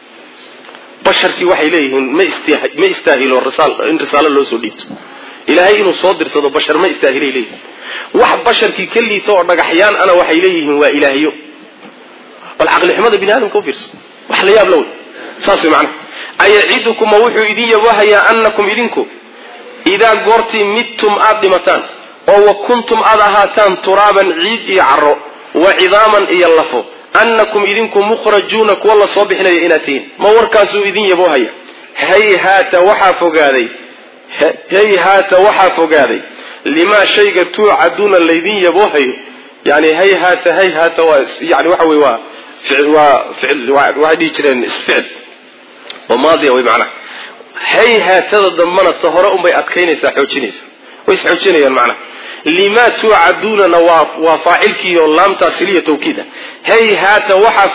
basharkii waxay leeyihiin ma istaahilo risaalo loo soo dhiibto ilaahay inuu soo dirsado bashar ma istaahilay leeyihiin wax basharkii ka liito oo dhagaxyaan ana waxay leeyihiin waa ilaahiyo wal aqli xumada bini aadamka u fiirso wax la yaab law saas macna ayacidukum wuxuu idin yabahayaa annakum idinku إذا قرتي متم آدمتان أو كنتم آدهاتان ترابا عيد يعرو وعظاما يلفو أنكم إذنكم مخرجون كوالله صبحنا يئناتين ما وركاسوا إذن يبوهيا هيهات وحافو قاذي لما شيء توعدون الذين يبوهيا يعني هيهات يعني وحوي فعل وعدي جرين فعل وماضي ومعنى هيهات ضمنت طهراء بي أدكينيسا حوجينيسا ويسحوجينيا معنا لما توعدون نواف وفاعلك يولام تاسلية توكيدا هيهات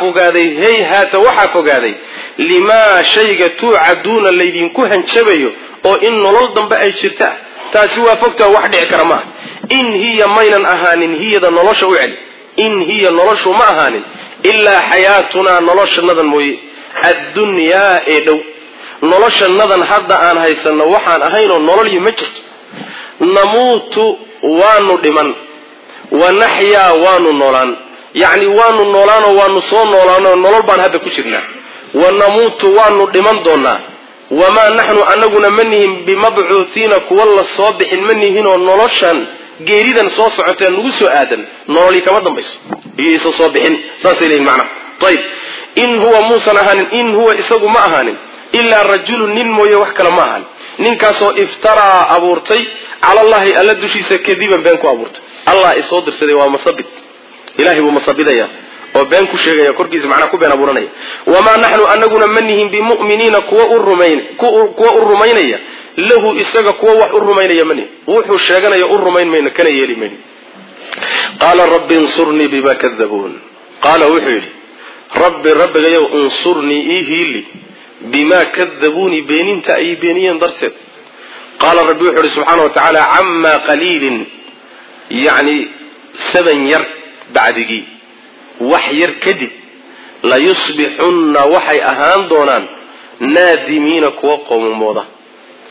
وحافو قاذي لما شيء توعدون الذين كهن شبيو او إن نلالدن بأي شرطة تاسوا فكتا واحد اكرماه إن هي مينا أهان هي ذا نلش وعلي إن هي نلش ما أهان إلا حياتنا نلش نذن موي الدنيا إدو nolosha nadan hadda aan haysano waxaan ahayno nolol ma jirto namuutu waanu dhiman wa nahya waanu noolaan yaani waanu noolaan oo waanu soo noolaan nolol baan hadda ku jirnaa wa namuutu waanu dhiman doonaa wama nahnu anaguna manihim bimab'uuthina kuwalla soo bixin manihino noloshan geeridan soo socoteen lagu soo aadan nolol kama dambayso iyo soo bixin saasay leeyahay macna tayib in huwa muusa ahanin in huwa isagu ma ahanin إلا رجل نمو يوحكلا معهن ننكاسو افترى أبورتي على الله ألا دوشيسا كذبا بينكو أبورت الله إصدر سيدي ومصبت إلهي ومصبت يا وبينكو شيئا يكوركيز معنا كو بين أبورانيا وما نحن أنقنا منهم بمؤمنين كوا الرمين له إساق كوا الرمين مني وحو الشيئا يا الرمين من كان يلي مني قال رب انصرني بما كذبون قال وحيلي رب يو انصرني إيهيلي بما كذبوني بينين تأي بينين درست قال ربي وحده سبحانه وتعالى عما قليل يعني 7 ير بعدقي وحير كذب لا يصبحن وحي أهان دونان نادمين كوقم موضة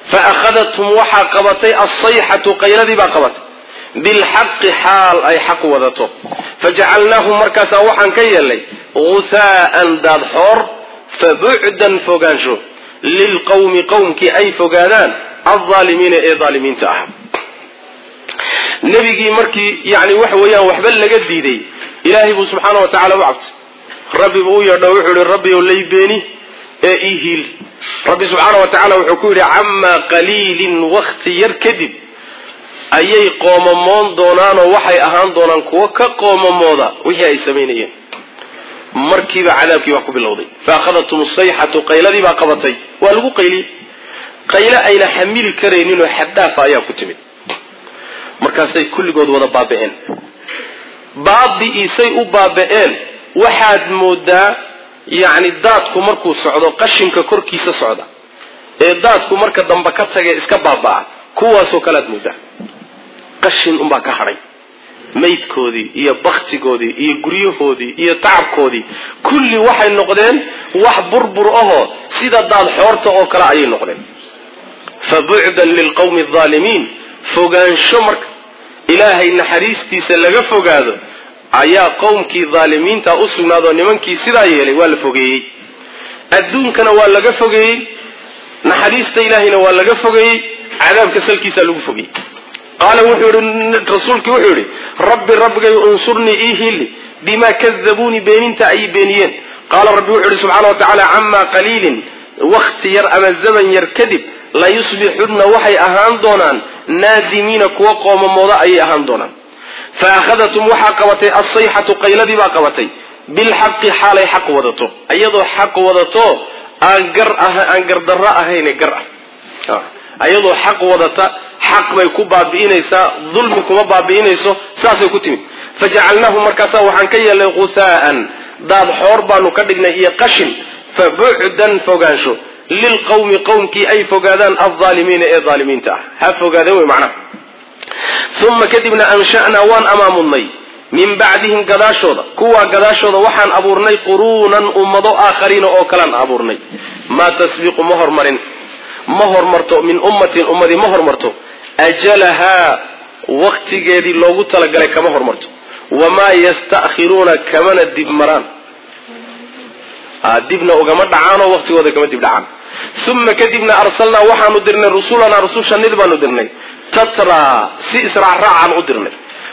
فأخذتهم وحا قبطي الصيحة قيلدي با قبطي بالحق حال أي حق وذاته فجعلناهم مركزا وحا كيالي غثاء داد حور فبعدا فوقانشو للقوم قوم كي أي فوقانان الظالمين أي ظالمين تاهم نبيكي مركي يعني وحويا وحبل لقد دي إلهي سبحانه وتعالى وعبت ربي بو يدوحوا للربي واللي بيني إيهيل ربي سبحانه وتعالى وحكولي عما قليل وقت يركدب أي قوم مون دونان وحي أهان دونان كوكا قوم موضا وحي أي سمينيين مركب عذابك وحكو بالوضي فأخذتهم الصيحة قيلة دي باقبتي والغو قيلي قيلة أين حميل كرينين وحدافة أيها كتمين مركزي كل قد وضا بابئين بابي إيسي بابئين waxaad moodaa yani daadku markuu socdo qashinka korkiisa socda ee daadku marka dambe ka tagay iska baabaa kuwaasoo kala moodaa qashin unbaa ka haray meydkoodii iyo baktigoodii iyo guryahoodii iyo tacabkoodii kulli waxay noqdeen wax burbur ahoo sida daad xoorta oo kale ayay noqdeen fabu'dan lilqawmi adh-dhalimin fogaansho marka ilaahay naxariistiisa laga fogaado ayaa qowmkii dhaalimiinta u sugnaado nimankii sidaa yeelay waa la fogeeyey adduunkana waa laga fogeeyey naxariista ilaahayna waa laga fogeeyey cadaabka salkiisa lagu fogeeyey qaala wuxuu yidhi rasuulkii wuxuu yidhi rabbi rabbigay unsurnii iihili bimaa kadabuni beeninta ay beeniyeen qaala rabbi wuxuu yidhi subxaana watacaala camaa qaliilin wakti yar ama zaman yar kadib la yusbixunna waxay ahaan doonaan naadimiina kuwa qoomamooda ayay ahaan doonaan فأخذتهم وحا قبطي الصيحة قيلدي با قبطي بالحق حالي حق وضطو أيضو حق وضطو أنقر دراء هين قرأ أيضو حق وضطو حق بيكو بابينيسا ظلمكو بابينيسو ساسي كتمي فجعلناهم مركزا وحان كي لغثاء داد حوربا نكدقنا إيا قشن فبعدا فوقانشو للقوم قوم كي أي فوقادان الظالمين أي ظالمين تاه ها فوقادان معنا ثم كدبنا أنشأنا وان أمامني من بعدهم قداشودا كوا قداشودا وحان أبورني قرونا أمضو آخرين أو كلان أبورني ما تسبق مهر مرتو من أمة مهر مرتو أجلها وقت جدي لوغو تلقى لك مهر مرتو وما يستأخرون كمان الدب مران دبنا وقمت دعانا وقت وذا كمان دب دعان ثم كدبنا أرسلنا وحان ندرنا رسولنا رسوشا ندبا ندرنا تترى سئسرع راعا ندرنا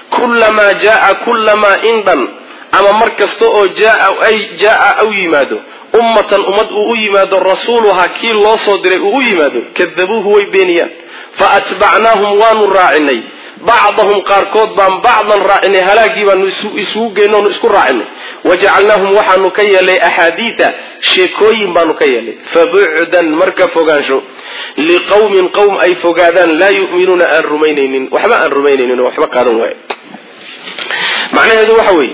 كلما إنبا أما مركز تو جاء أو يمادو أمة أو يمادو رسولها كي الله صدر أو يمادو كذبوه ويبينيان فأتبعناهم وانو راعني بعضهم قاركود بان بعضا راعني هلاقي وانو يسوقينون اسكو راعني وجعلناهم وحانو كيالي أحاديثا شيكوين بانو كيالي فبعدا مركا فوقانشو لقوم قوم أي فوقادان لا يؤمنون أن رمينين وحما أن رمينين وحما قادون واي معنى هذا وحوي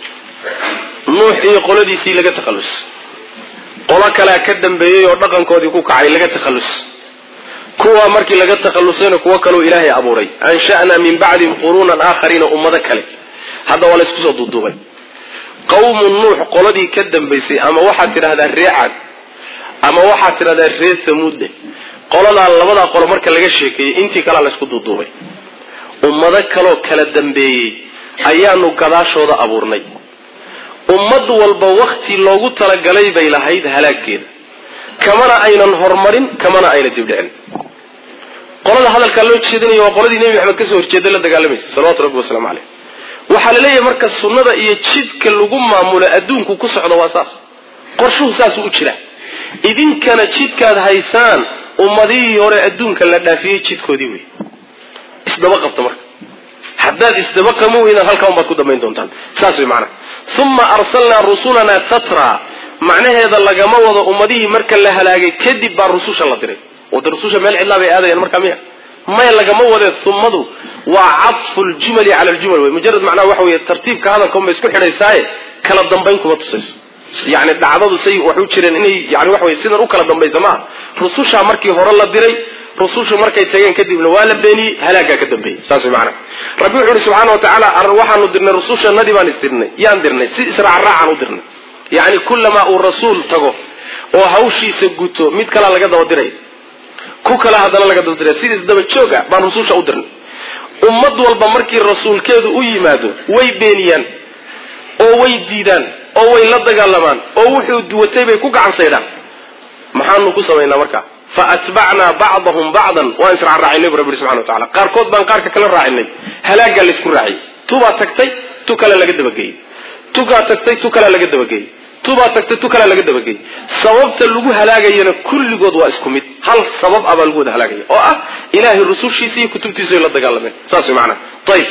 نوح إيه قولدي سي لغا تخلص قولك لا كدن بيي ودقن كودي كوكعي لغا تخلص كوا مركي لغا تخلصين كوا كانوا إلهي أبوري أنشأنا من بعدهم قرونا آخرين أمدا كلي هذا ولا اسكسو ضدوبي قوم نوح قولدي كدن بيسي أما واحد هذا الريعان أما واحد هذا الريث ثمود قولنا لبدا قول مركي لغا شيكي انتي كلا لا اسكو ضدوبي أمدا كلو كلا دنبي أيانو قداشودا أبورني أمد والبا وقتي لوغو تلقلي بيلهيد هلاكين كمانا أينا هرمرين كمانا أينا تبدعين قولنا هذا الكلام تشيدني وقولدي نبي محمد كسو ورشيدن لدقالميس صلوات ربي والسلام عليه وحال لي مركز السنة إيا تشيدك اللقم معمولة أدونكو كسعد واساس قرشوه ساسو أجرع إذن كان تشيدك هايسان أمدي يوري أدونك اللدافية تشيدكو ديوي اسدبقى بتمرك حداد اسدبقى مو هنا هالكام باتكو دمين دونتان ساسو معنا ثم أرسلنا رسولنا تترى معنى هذا اللقما وضع أمديه مركا لها لاقي كدب بالرسوش الله دري ودرسوش ملع الله بهذا المركا مياه ما اللقما وضع ثم ذو وعطف الجمل على الجمل مجرد معناه وحوي الترتيب كهذا كم يسكن حريساي كلا الضمبينكم وتصيص يعني الدعوة سيء وحوي شرين إني يعني وحوي سيدر وكلا الضمبي زمان رسوشها مركي هور الله دري رسوش مركي يتجين كدب نوالا بيني هلاقا كدبي ساسي معنا ربي سبحانه وتعالى أرواحا ندرنا رسوش الندي ما نسترنا ياندرنا سرع الراعا ندرنا يعني كلما الرسول تقو وهوشي سجوتو ميت كلا لقد ودري ku kala hadana laga dabdiray sidii daba jooga baan rasuusha u dirnay ummad walba markii rasuulkeedu u yimaado way beeniyaan oo way diidaan oo way la dagaalamaan oo wuxuu duwatay bay ku gacan saydaan maxaanu ku sameeynaa marka fa atba'na ba'dahum ba'dan wa isra ra'ayna rabbi subhanahu wa ta'ala qarkood baan qarka kala raacinay halaaga la isku raacay tuba tagtay tu kala laga dabageey tuga tagtay tu kala laga dabageey tuba tagtay tu kala laga dabageey sababta lagu halaagayna kulligood waa isku mid hal sabab aba lagu halaagay oo ah ilaahi rasuushiisa iyo kutubtiisa la dagaalameen saas macna tayib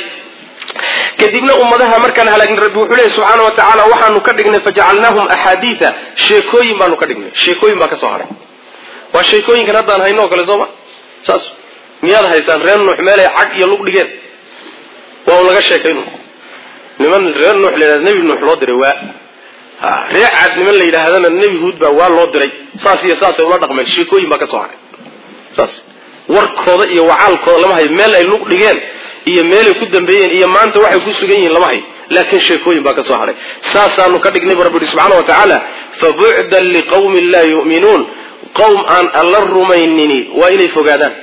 kadibna ummadaha markaan halaagin rabbi wuxuu leeyahay subhanahu wa ta'ala waxaanu ka dhignay faj'alnahum ahaditha sheekooyin baanu ka dhignay sheekooyin baa ka soo haray waa sheekooyinkan hadda aan hayno kale Soomaa saas miyaad haysan reen nuux meelay cag iyo lug dhigeen waa laga sheekayno niman reen nuux leeyahay nabi nuux loo diray waa reecad niman la yiraahdana nabi huud baa waa loo diray saas iyo saas ay ula dhaqmeen sheekooyin baa ka soo haray saas warkooda iyo wacaalkooda lama hay meel ay lug dhigeen iyo meel ay ku dambeeyeen iyo maanta waxay ku sugan yihiin lama hay laakiin sheekooyin baa ka soo haray saasaanu ka dhignay rabbi subhanahu wa ta'ala fabu'dan liqaumin la yu'minun qawm an alla rumaynini waa inay fogaadaan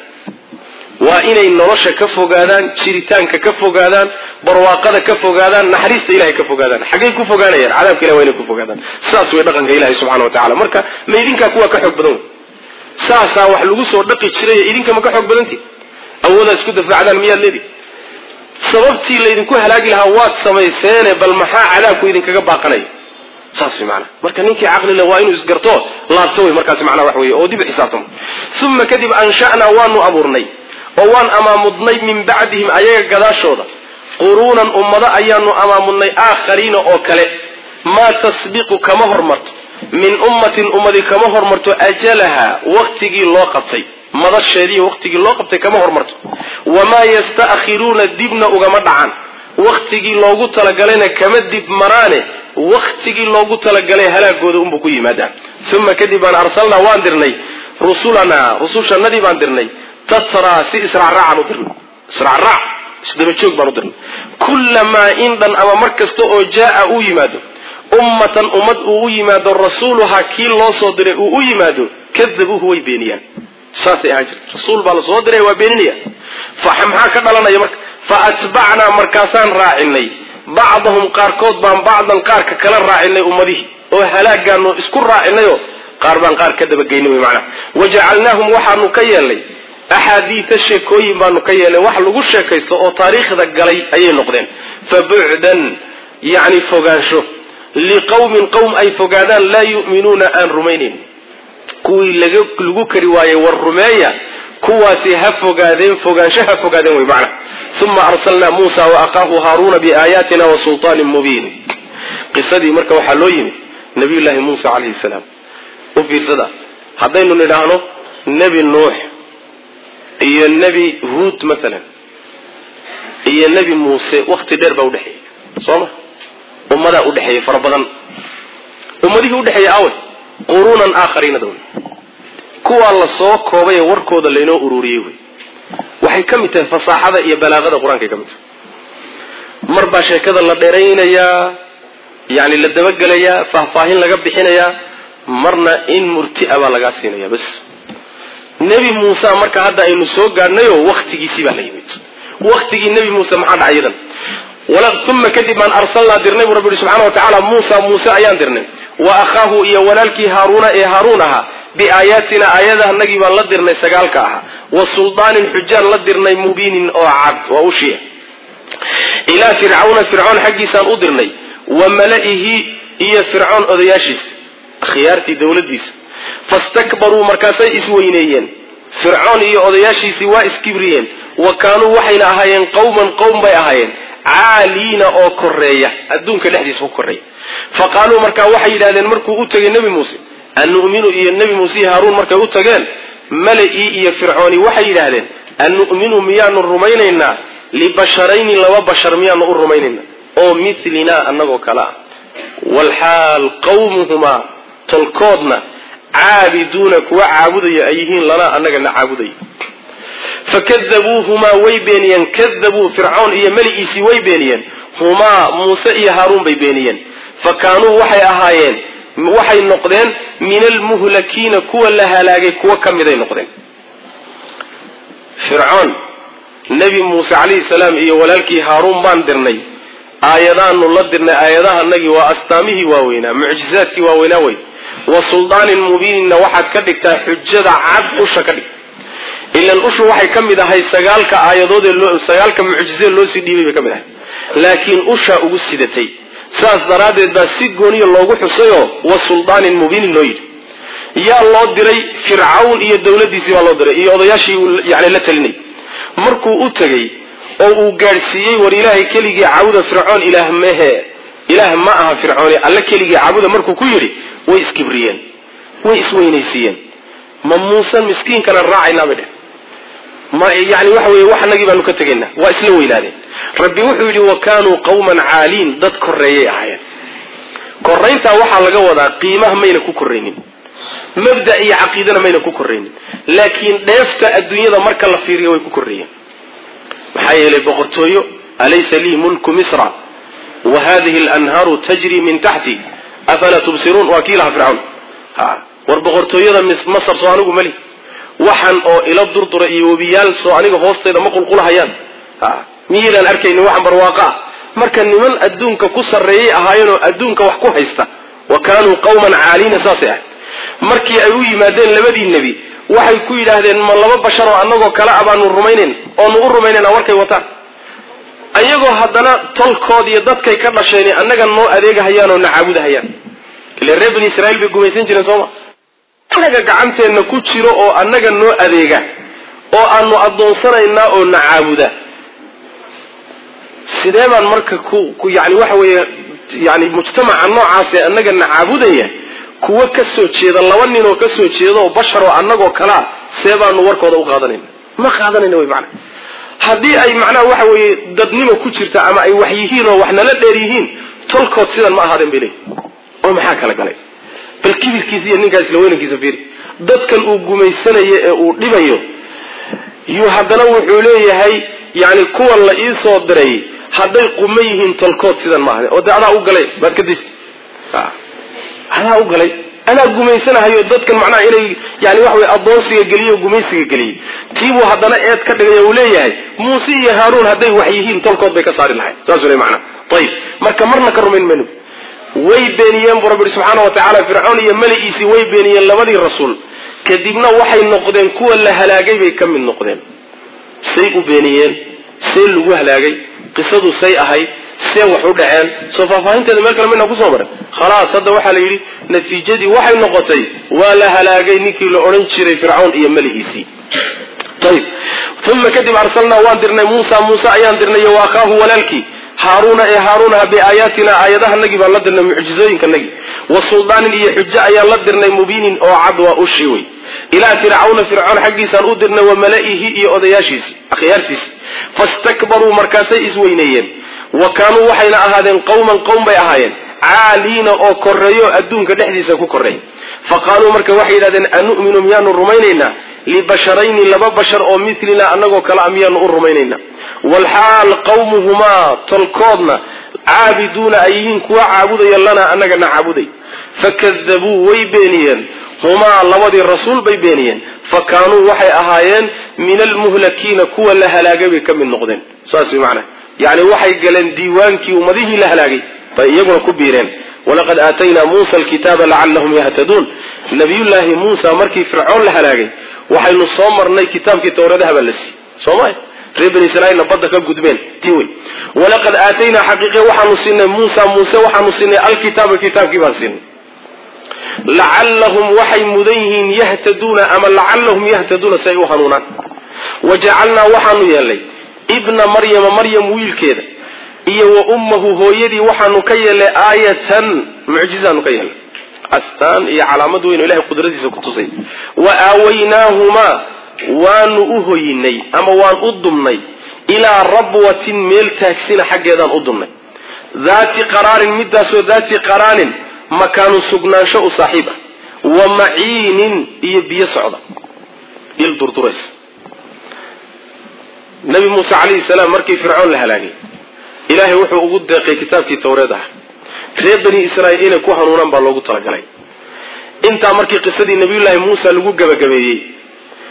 waa inay nolosha ka fogaadaan jiritaanka ka fogaadaan barwaaqada ka fogaadaan naxariista ilaahay ka fogaadaan xagee ku fogaanayaan cadaabka ilaahay waa inay ku fogaadaan saas way dhaqanka ilaahay subhanahu wa ta'ala marka ma idinka kuwa ka xog badan saasa wax lagu soo dhaqi jiray idinka ma ka xog badanti awooda isku dafaacdaan miyaad leedi sababtii la idinku halaagi lahaa waad samayseen bal maxaa cadaabku idinkaga baaqanay saas macna marka ninkii aqli la waa inuu isgarto laabto way markaas macna wax weeye oo dib xisaabtamo thumma kadib ansha'na waanu abuurnay oo waan amaamudnay min ba'dihim ayaga gadaashooda qurunan ummada ayaanu amaamudnay aakhariina oo kale ma tasbiqu kama hormarto min ummatin ummadi kama hormarto ajalaha waqtigii loo qabtay madasheedii waqtigii loo qabtay kama hormarto wama yasta'khiruna dibna ugama dhacan waqtigii loogu talagalayna kama dib maraane waqtigii loogu talagalay halaagooda umbu ku yimaadaan thumma kadib aan arsalna waan dirnay rusulana rusushanadii baan dirnay tatra si israa'aan u dirnay israa'aa isdaba joog baan u dirnay kullama indan ama markasta oo jaa u yimaado ummatan ummad uu yimaado rasuulaha kii loo soo diray uu yimaado kadabuhu way beeniyaan saasay ahaan jirtay rasuul baa la soo diray waa beeninaya fahamha ka dhalanaya marka fa atba'na markaasan raacinay ba'dahum qaarkood baan ba'dan qaarka kala raacinay ummadihi oo halaagaano isku raacinayo qaar baan qaar ka daba geynay macna waja'alnahum waxaanu ka yeelay ahadith sheekooyin baanu ka yeelay wax lagu sheekaysto oo taariikhda galay ayay noqdeen fabu'dan yani fogaansho liqawmin qawm ay fogaadaan la yu'minuna an rumaynin kuwii lagu kari waayay war rumeeya kuwaasi ha fogaadeen fogaanshaha fogaadeen way macna thumma arsalna Musa wa aqahu Haruna bi ayatina wa sultanin mubin qisadii marka waxa loo yimi nabiyullaahi Musa alayhi salaam u fiirsada hadaynu nidhaahno nabi Nuux iyo nabi Hud mesela iyo nabi Musa waqti dheer baa u dhaxeeyay sooma ummada u dhaxeeyay farabadan ummadii u dhaxeeyay awal qurunan aakhariina doon kuwa la soo koobay warkooda leeno ururiyay waxay kamid tahay fasaaxada iyo balaaqada quraanka kamid marba sheekada la dheereynaya yaani la dabagalaya faahfaahin laga bixinaya marna in murtiaba laga siinaya bas nabi Musa marka hadda aynu soo gaarnayo waqtigiisii baa la yimid waqtigii nabi Musa maxaa dhacayadan wala thumma kadib an arsalna dirnay rabbi subhanahu wa ta'ala Musa ayaan dirnay wa akhahu iyo walaalkii Harunaha bi ayatina ayadaha nagi baan la dirnay sagaalka ah wa sultaanin xujaan la dirnay mubinin oo cad wa ushiya ila fir'aun xaqiisan u dirnay wa malaihi iyo fir'aun odayaashiis khiyaartii dawladiisa fastakbaru markaasay isweyneeyeen fir'aun iyo odayaashiisi waa iskibriyeen wa kaanu waxayna ahaayeen qawm bay ahaayeen عالينا او كوريا ادونك دحديس او كوريا فقالوا marka waxay yiraahdeen markuu u tagay nabi Muuse an nu'minu iyo nabi Muuse Harun markay u tageen malai iyo fir'auni waxay yiraahdeen an nu'minu miyanu rumaynayna li basharayn lawa bashar miyanu rumaynayna oo mithlina annago kala wal hal qawmuhuma talqadna aabiduna kuwa caabudaya ayhiin lana annaga na caabuday فكذبوهما ويبينيا كذبوا فرعون إيا ملئيسي ويبينيا هما موسى إيا هارون بيبينيا فكانوا وحي أهايين وحي النقدين من المهلكين كوا لها لاقي كوا كمدين نقدين fircoon nabi muuse calayhi salaam iyo walaalkii haaruun baan dirnay aayadaanu la dirnay aayadahanagii waa astaamihii waaweynaa mucjizaadkii waaweynaa wey wa suldaanin mubiininna waxaad ka dhigtaa xujada cad usha ka dhig ilan ushu waxay ka mid ahay sagaalka aayadood sagaalka mucjizee loo sii dhiibay bay ka mid ahay laakiin ushaa ugu sidatay saas daraaddeed baa si gooniya loogu xusayoo wa suldaanin mubiinin loo yidhi yaa loo diray fircawn iyo dawladdiisii baa loo diray iyo odayaashii yani la talinay markuu u tegey oo uu gaadhsiiyey war ilaahay keligii caabuda fircoon ilaah ma aha fircoone alla keligii caabuda markuu ku yidhi way iskibriyeen way isweynaysiiyeen ma muusan miskiinkana raacaynaa bay dheh ma yani waxa weeye waxanagii baanu ka tegaynaa waa isla weynaadeen rabbi wuxuu yidhi wa kaanuu qawman caaliin dad korreeyay ahaayeen korrayntaa waxaa laga wadaa qiimaha mayna ku korraynin mabda iyo caqiidana mayna ku korraynin laakiin dheefta adduunyada marka la fiiriyo way ku korreeyeen maxaa yeelay boqortooyo alaysa lii mulku misra wa hadihi alanhaaru tajri min taxti afalaa tubsiruun waa kii lahaa fircawn war boqortooyada masar soo anigu mali waxan oo ila durdura iyo webiyaal soo aniga hoostayda ma qulqulahayaan miyaydaan arkaynin waxan barwaaqa ah marka niman adduunka ku sarreeyay ahaayeenoo adduunka wax ku haysta wa kaanuu qawman caaliina saasay ahayd markii ay u yimaadeen labadii nebi waxay ku yidhaahdeen ma laba bashar oo annagoo kale a baanu rumaynayn oonu u rumaynayna warkay wataan ayagoo haddana tolkood iyo dadkay ka dhasheen annaga noo adeegahayaan oo na caabudahayaan ile reer bani israa'iil bay gumaysan jireen sooma annaga gacanteenna ku jiro oo annaga noo adeega oo aanu addoonsanaynaa oo na caabuda sidee baan marka yani waxa weeye yani mujtamaca noocaas ee annaga na caabudaya kuwa ka soo jeeda laba nin oo ka soo jeeda oo bashar oo annagoo kalaa see baanu warkooda u qaadanayna ma qaadanayna wey macnaha haddii ay macnaha waxa weeye dadnimo ku jirta ama ay wax yihiin oo wax nala dheer yihiin tolkood sidan ma ahaadeen bay leeyihin oo maxaa kala galay bal kibirkiisa iyo ninkaas la weynankiisa fiiri dadkan uu gumaysanayo ee uu dhibayo yuu haddana wuxuu leeyahay yani kuwan la ii soo diray hadday quma yihiin tolkood sidan ma ahaden oo dee adaa u galay baad ka dis adaa u galay anaa gumaysanahayo dadkan macnaha inay yani waxa weye addoonsiga geliyo gumaysiga geliyey tiibuu haddana eed ka dhigay uu leeyahay muuse iyo haaruun hadday wax yihiin tolkood bay ka saari lahayd saasuu le macnaha ayib marka marna ka rumayn mayno way beeniyeen buu rabbi yihi subxaana wa tacaala fircoon iyo mali'iisii way beeniyeen labadii rasuul kadibna waxay noqdeen kuwa la halaagay bay ka mid noqdeen say u beeniyeen see lagu halaagay qisadu say ahayd see wax u dhaceen soo faahfaahinteeda meel kale midna kusoo maray khalaas hadda waxaa la yidhi natiijadii waxay noqotay waa la halaagay ninkii la odhan jiray fircawn iyo mali'iisii ayib uma kadib arsalnaa waan dirnay muuse ayaan dirnay iyo waakhaahu walaalkii haaruuna ee haaruunaha biaayaatina aayadahanagii baan la dirnay mucjizooyinkanagii wa suldaanin iyo xujo ayaan la dirnay mubiinin oo cad waa ushi wey ilaa fircawna fircoon xaggiisaan u dirnay wa mala'ihi iyo odayaashiisi akhyaartiisi fastakbaruu markaasay isweyneeyeen wa kaanuu waxayna ahaadeen qawman qowm bay ahaayeen caaliina oo korreeyo adduunka dhexdiisa ku korreey fa qaaluu marka waxay yidhahdeen anu'minu miyaanu rumaynaynaa libasharayni laba bashar oo milinaa annagoo kale a miyaanu u rumaynaynaa walxaal qawmuhumaa tolkoodna caabiduuna ay yihiin kuwa caabudaya lanaa annagana caabuday fakadabuu way beeniyeen humaa labadii rasuul bay beeniyeen fa kaanuu waxay ahaayeen min almuhlakiina kuwa la halaagay bay ka mid noqdeen saas way macnaha yani waxay galeen diiwaankii ummadihii la halaagay bay iyaguna ku biireen walaqad aataynaa muusa alkitaaba lacallahum yahtaduun nabiyullaahi muusa markii fircoon la halaagay waxaynu soo marnay kitaabkii tawradaha baa la siiyey soomaya reer bani israa'iilna badda ka gudbeen tii wey walaqad aataynaa xaqiiqe waxaanu siinay muuse waxaanu siinay alkitaaba kitaabkii baan siinay lacallahum waxay mudan yihiin yahtaduuna ama lacallahum yahtaduuna si ay u hanuunaan wajacalnaa waxaanu yeelnay ibna maryama maryam wiilkeeda iyo wa ummahu hooyadii waxaanu ka yeelnay aayatan mucjizaanu ka yeelnay astaan iyo calaamad weyn oo ilahay qudradiisa ku tusay wa aawaynaahumaa waanu u hoyinay ama waan u dumnay ilaa rabwatin meel taagsina xaggeedaan u dumnay daati qaraarin midaasoo daati qaraanin makaanu sugnaansho u saaxiib ah wa maciinin iyo biyo socda il durdurays nabi muuse calayhi salaam markii fircoon la halaagay ilaahay wuxuu ugu deeqay kitaabkii tawreed ah reer bani israa'iil inay ku hanuunaan baa loogu talagalay intaa markii qisadii nabiyullaahi muusa lagu gabagabeeyey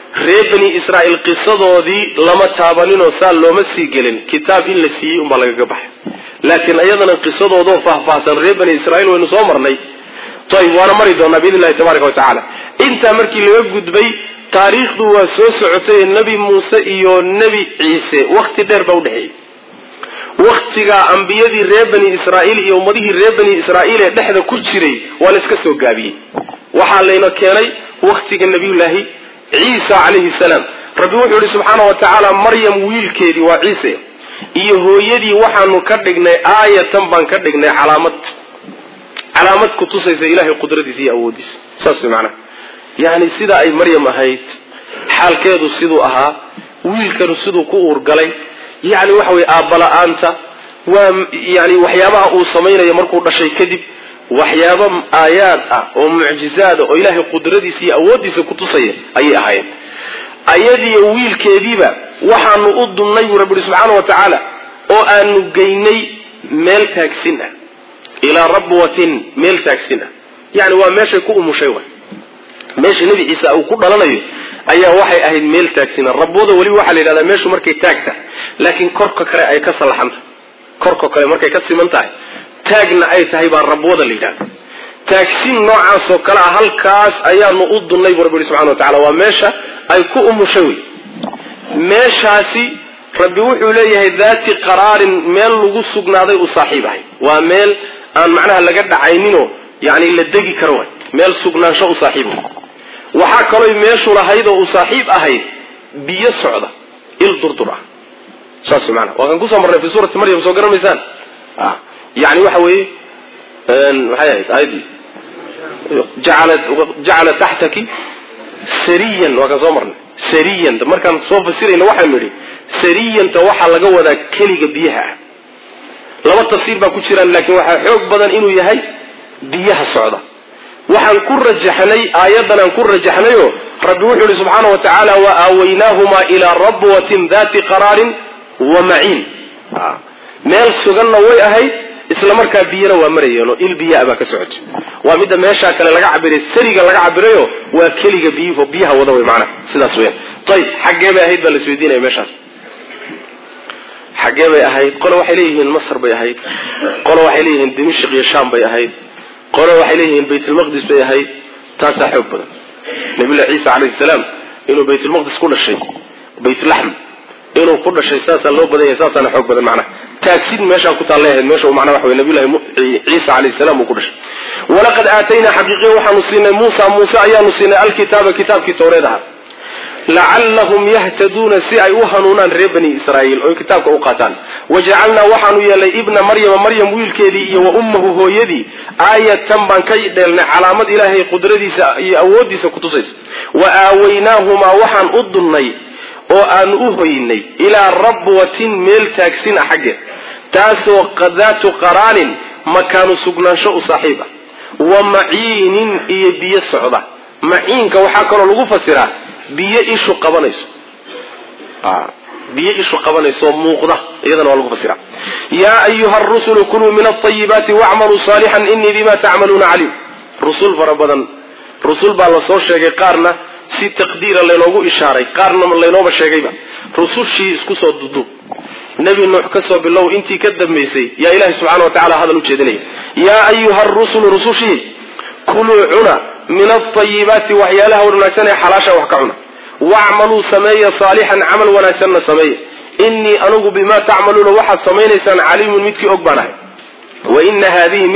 reer bani israa'iil qisadoodii lama taabaninoo saa looma sii gelin kitaab in la siiyey unbaa lagaga baxay laakiin iyadana qisadoodoo faahfaahsan reer bani israa'iil waynu soo marnay ayib waana mari doonaa biidni illahi tabaaraka wa tacaala intaa markii laga gudbay taariikhdu waa soo socotay nebi muuse iyo nebi ciise wakti dheer baa udhexeeyey waktigaa ambiyadii reer bani israa'iil iyo ummadihii reer bani israa'iil ee dhexda ku jiray waa la iska soo gaabiyey waxaa layna keenay waktiga nebiyullaahi ciisa calayhi salaam rabbi wuxuu yihi subxaana wa tacaala maryam wiilkeedii waa ciise iyo hooyadii waxaanu ka dhignay aayatan baan ka dhignay calaamad ku tusaysa ilaahay qudradiisa iyo awoodiisa saas way macnaha yani sida ay maryam ahayd xaalkeedu siduu ahaa wiilkanu siduu ku uurgalay yani waxa weye aabbala-aanta waa yani waxyaabaha uu samaynayo markuu dhashay kadib waxyaaba aayaad ah oo mucjizaad oo ilaahay qudradiisa iyo awoodiisa ku tusaya ayay ahaayeen ayadiiyo wiilkeediiba waxaanu u dunnay buu rabbi subxaana wa tacaala oo aanu geynay meel taagsin ah ilaa rabwatin meel taagsin ah yani waa meeshay ku umushay wa meesha nebi ciise uu ku dhalanayo ayaa waxay ahayd meel taagsina rabwada weli waxaa la yidhahdaa meeshu markay taagta laakiin korka kale ay ka sallaxanta korka kale markay ka siman tahay taagna ay tahay baa rabwada la yidhahda taagsin noocaasoo kale ah halkaas ayaanu u dunnay buu rabbi subxana wa tacala waa meesha ay ku umushay wey meeshaasi rabbi wuxuu leeyahay daati qaraarin meel lagu sugnaaday u saaxiib ahay waa meel aan macnaha laga dhacayninoo yani la degi karo way meel sugnaansho u saaxiib waxaa kaloo meeshu lahayd oo u saaxiib ahayd biyo socda il durdur ah saas macnaha waa kan kusoo marnay fi suurati maryam soo garanaysaan yani waxa weeye maxay ahayd aayadii jacala taxtaki sariyan waa kan soo marnay sariyan markaan soo fasirayna waxaynu nidhi sariyanta waxaa laga wadaa keliga biyaha ah laba tafsiir baa ku jiraan laakiin waxaa xoog badan inuu yahay biyaha socda waxaan ku rajaxnay aayadan aan ku rajaxnayoo rabbi wuxuu yihi subxaana wa tacaala wa aawaynaahumaa ilaa rabwatin daati qaraarin wa maciin meel suganna way ahayd isla markaa biyana waa marayeenoo il biyaa baa ka socotay waa midda meeshaa kale laga cabiray sariga laga cabirayo waa keliga biyaha wada way macnaha sidaas weyan ayib xaggee bay ahayd baa la isweydiinaya meeshaas xaggee bay ahayd qole waxay leeyihiin masr bay ahayd qole waxay leeyihiin dimashq iyo sham bay ahayd qole waxay leeyihiin baytulmaqdis bay ahayd taasaa xoog badan nabiyullahi ciisa calayhi salaam inuu baytulmaqdis ku dhashay baytulaxm inuu ku dhashay saasaa loo badan yahay saasaana xoog badan macnaha taagsin meeshaa ku taalleehayd meesha macnaha waxa weye nabiyullahi ciisa calayhi salaam uu ku dhashay walaqad aataynaa xaqiiqiya waxaanu siinay muuse ayaanu siinay alkitaaba kitaabkii tawreed ahaa lacallahum yahtaduuna si ay u hanuunaan reer bani israa'iil oo kitaabka u qaataan wajacalnaa waxaanu yeelnay ibna maryam wiilkeedii iyo wa ummahu hooyadii aayatan baan ka dheelnay calaamad ilaahay qudradiisa iyo awoodiisa ku tusaysa wa aawaynaahumaa waxaan u dunnay oo aanu u hoynay ilaa rabwatin meel taagsin ah xaggeed taasoo daatu qaraanin makaanu sugnaansho u saaxiib ah wa maciinin iyo biyo socda maciinka waxaa kaloo lagu fasiraa biyo ishu qabanayso muuqda iyadana waa lagu fasira yaa ayuha arusulu kuluu min alطayibaati wacmaluu saalixan inii bima tacmaluuna caliim rusul fara badan rusul baa la soo sheegay qaarna si taqdiira laynoogu ishaaray qaarna laynooba sheegayba rusushii isku soo duduub nebi nuux ka soo bilow intii ka dambaysay yaa ilahi subxana wa tacala hadal u jeedinaya yaa ayuha arusulu rusushii kuluu cuna min alطayibaati waxyaalaha wanaagsan ee xalaasha wax ka cuna wacmaluu sameeya saalixan camal wanaagsanna sameeya inii anugu bimaa tacmaluuna waxaad samaynaysaan caliimun midkii og baan ahay waina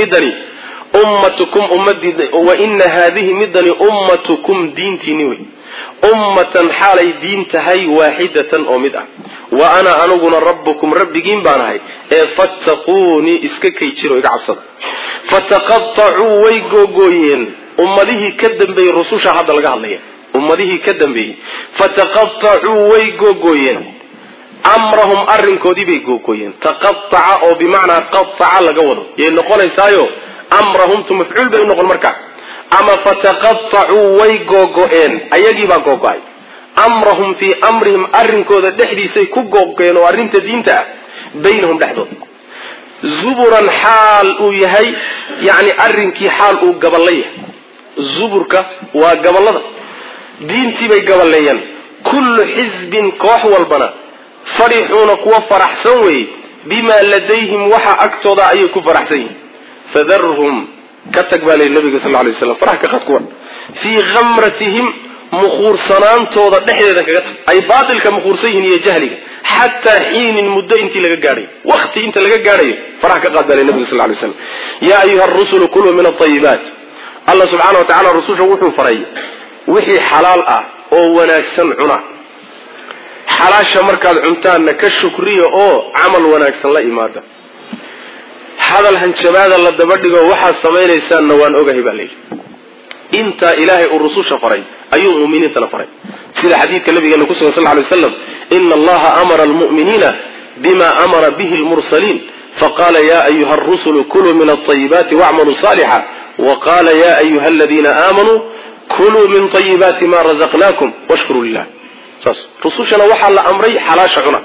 haadihi midani ummatukum diintiini wey ummatan xaalay diin tahay waaxidatan oo mid ah wa ana aniguna rabbukum rabbigiin baan ahay ee fattaquunii iska kay jiro iga cabsada fataqatacuu way googooyeen ummadihii ka dambeeyey rususha hadda laga hadlaya ummadihii ka dambeeyey fataqatacuu way googooyeen amrahum arrinkoodii bay googooyeen taqataca oo bimacnaa qataca laga wado yay noqonaysaayo amrahumtu mafcuul bay unoqon markaa ama fataqatacuu way googo-een ayagiibaa googo-ay amrahum fii amrihim arrinkooda dhexdiisay ku googo-een oo arrinta diinta ah baynahum dhexdooda zuburan xaal uu yahay yani arrinkii xaal uu gaballa yahay zuburka waa gabalada diintii bay gaballeeyeen kullu xisbin koox walbana farixuuna kuwa faraxsan weeye bimaa ladayhim waxa agtooda ayay ku faraxsan yihin fadarhum ka tag baa leeyi nabiga sal alay waslam farax ka qad kuwan fii khamratihim mukhuursanaantooda dhexdeeda kaga tag ay baatilka mukhuursan yihiin iyo jahliga xataa xiinin muddo intii laga gaadhayo wakti inta laga gaadhayo farax ka qaad baa leeyi nabiga sal alay waslam yaa ayuha arusulu kuluu min alطayibaat allah subxaana wa tacala rususha wuxuu faray wixii xalaal ah oo wanaagsan cuna xalaasha markaad cuntaanna ka shukriya oo camal wanaagsan la imaada hadal hanjabaada la daba dhigo waxaad samaynaysaanna waan ogahay baa layidhi intaa ilaahay uu rususha faray ayuu mu'miniintana faray sida xadiidka nabigeena ku sugan sal ly waslam ina allaha amara almu'miniina bima amara bihi lmursaliin faqala ya ayuha arusulu kuluu min alطayibaati wacmaluu saalixa waqala ya ayuha aladiina aamanuu kuluu min طayibaati ma razaqnaakum washkuruu lilah saas rusushana waxaa la amray xalaasha cuna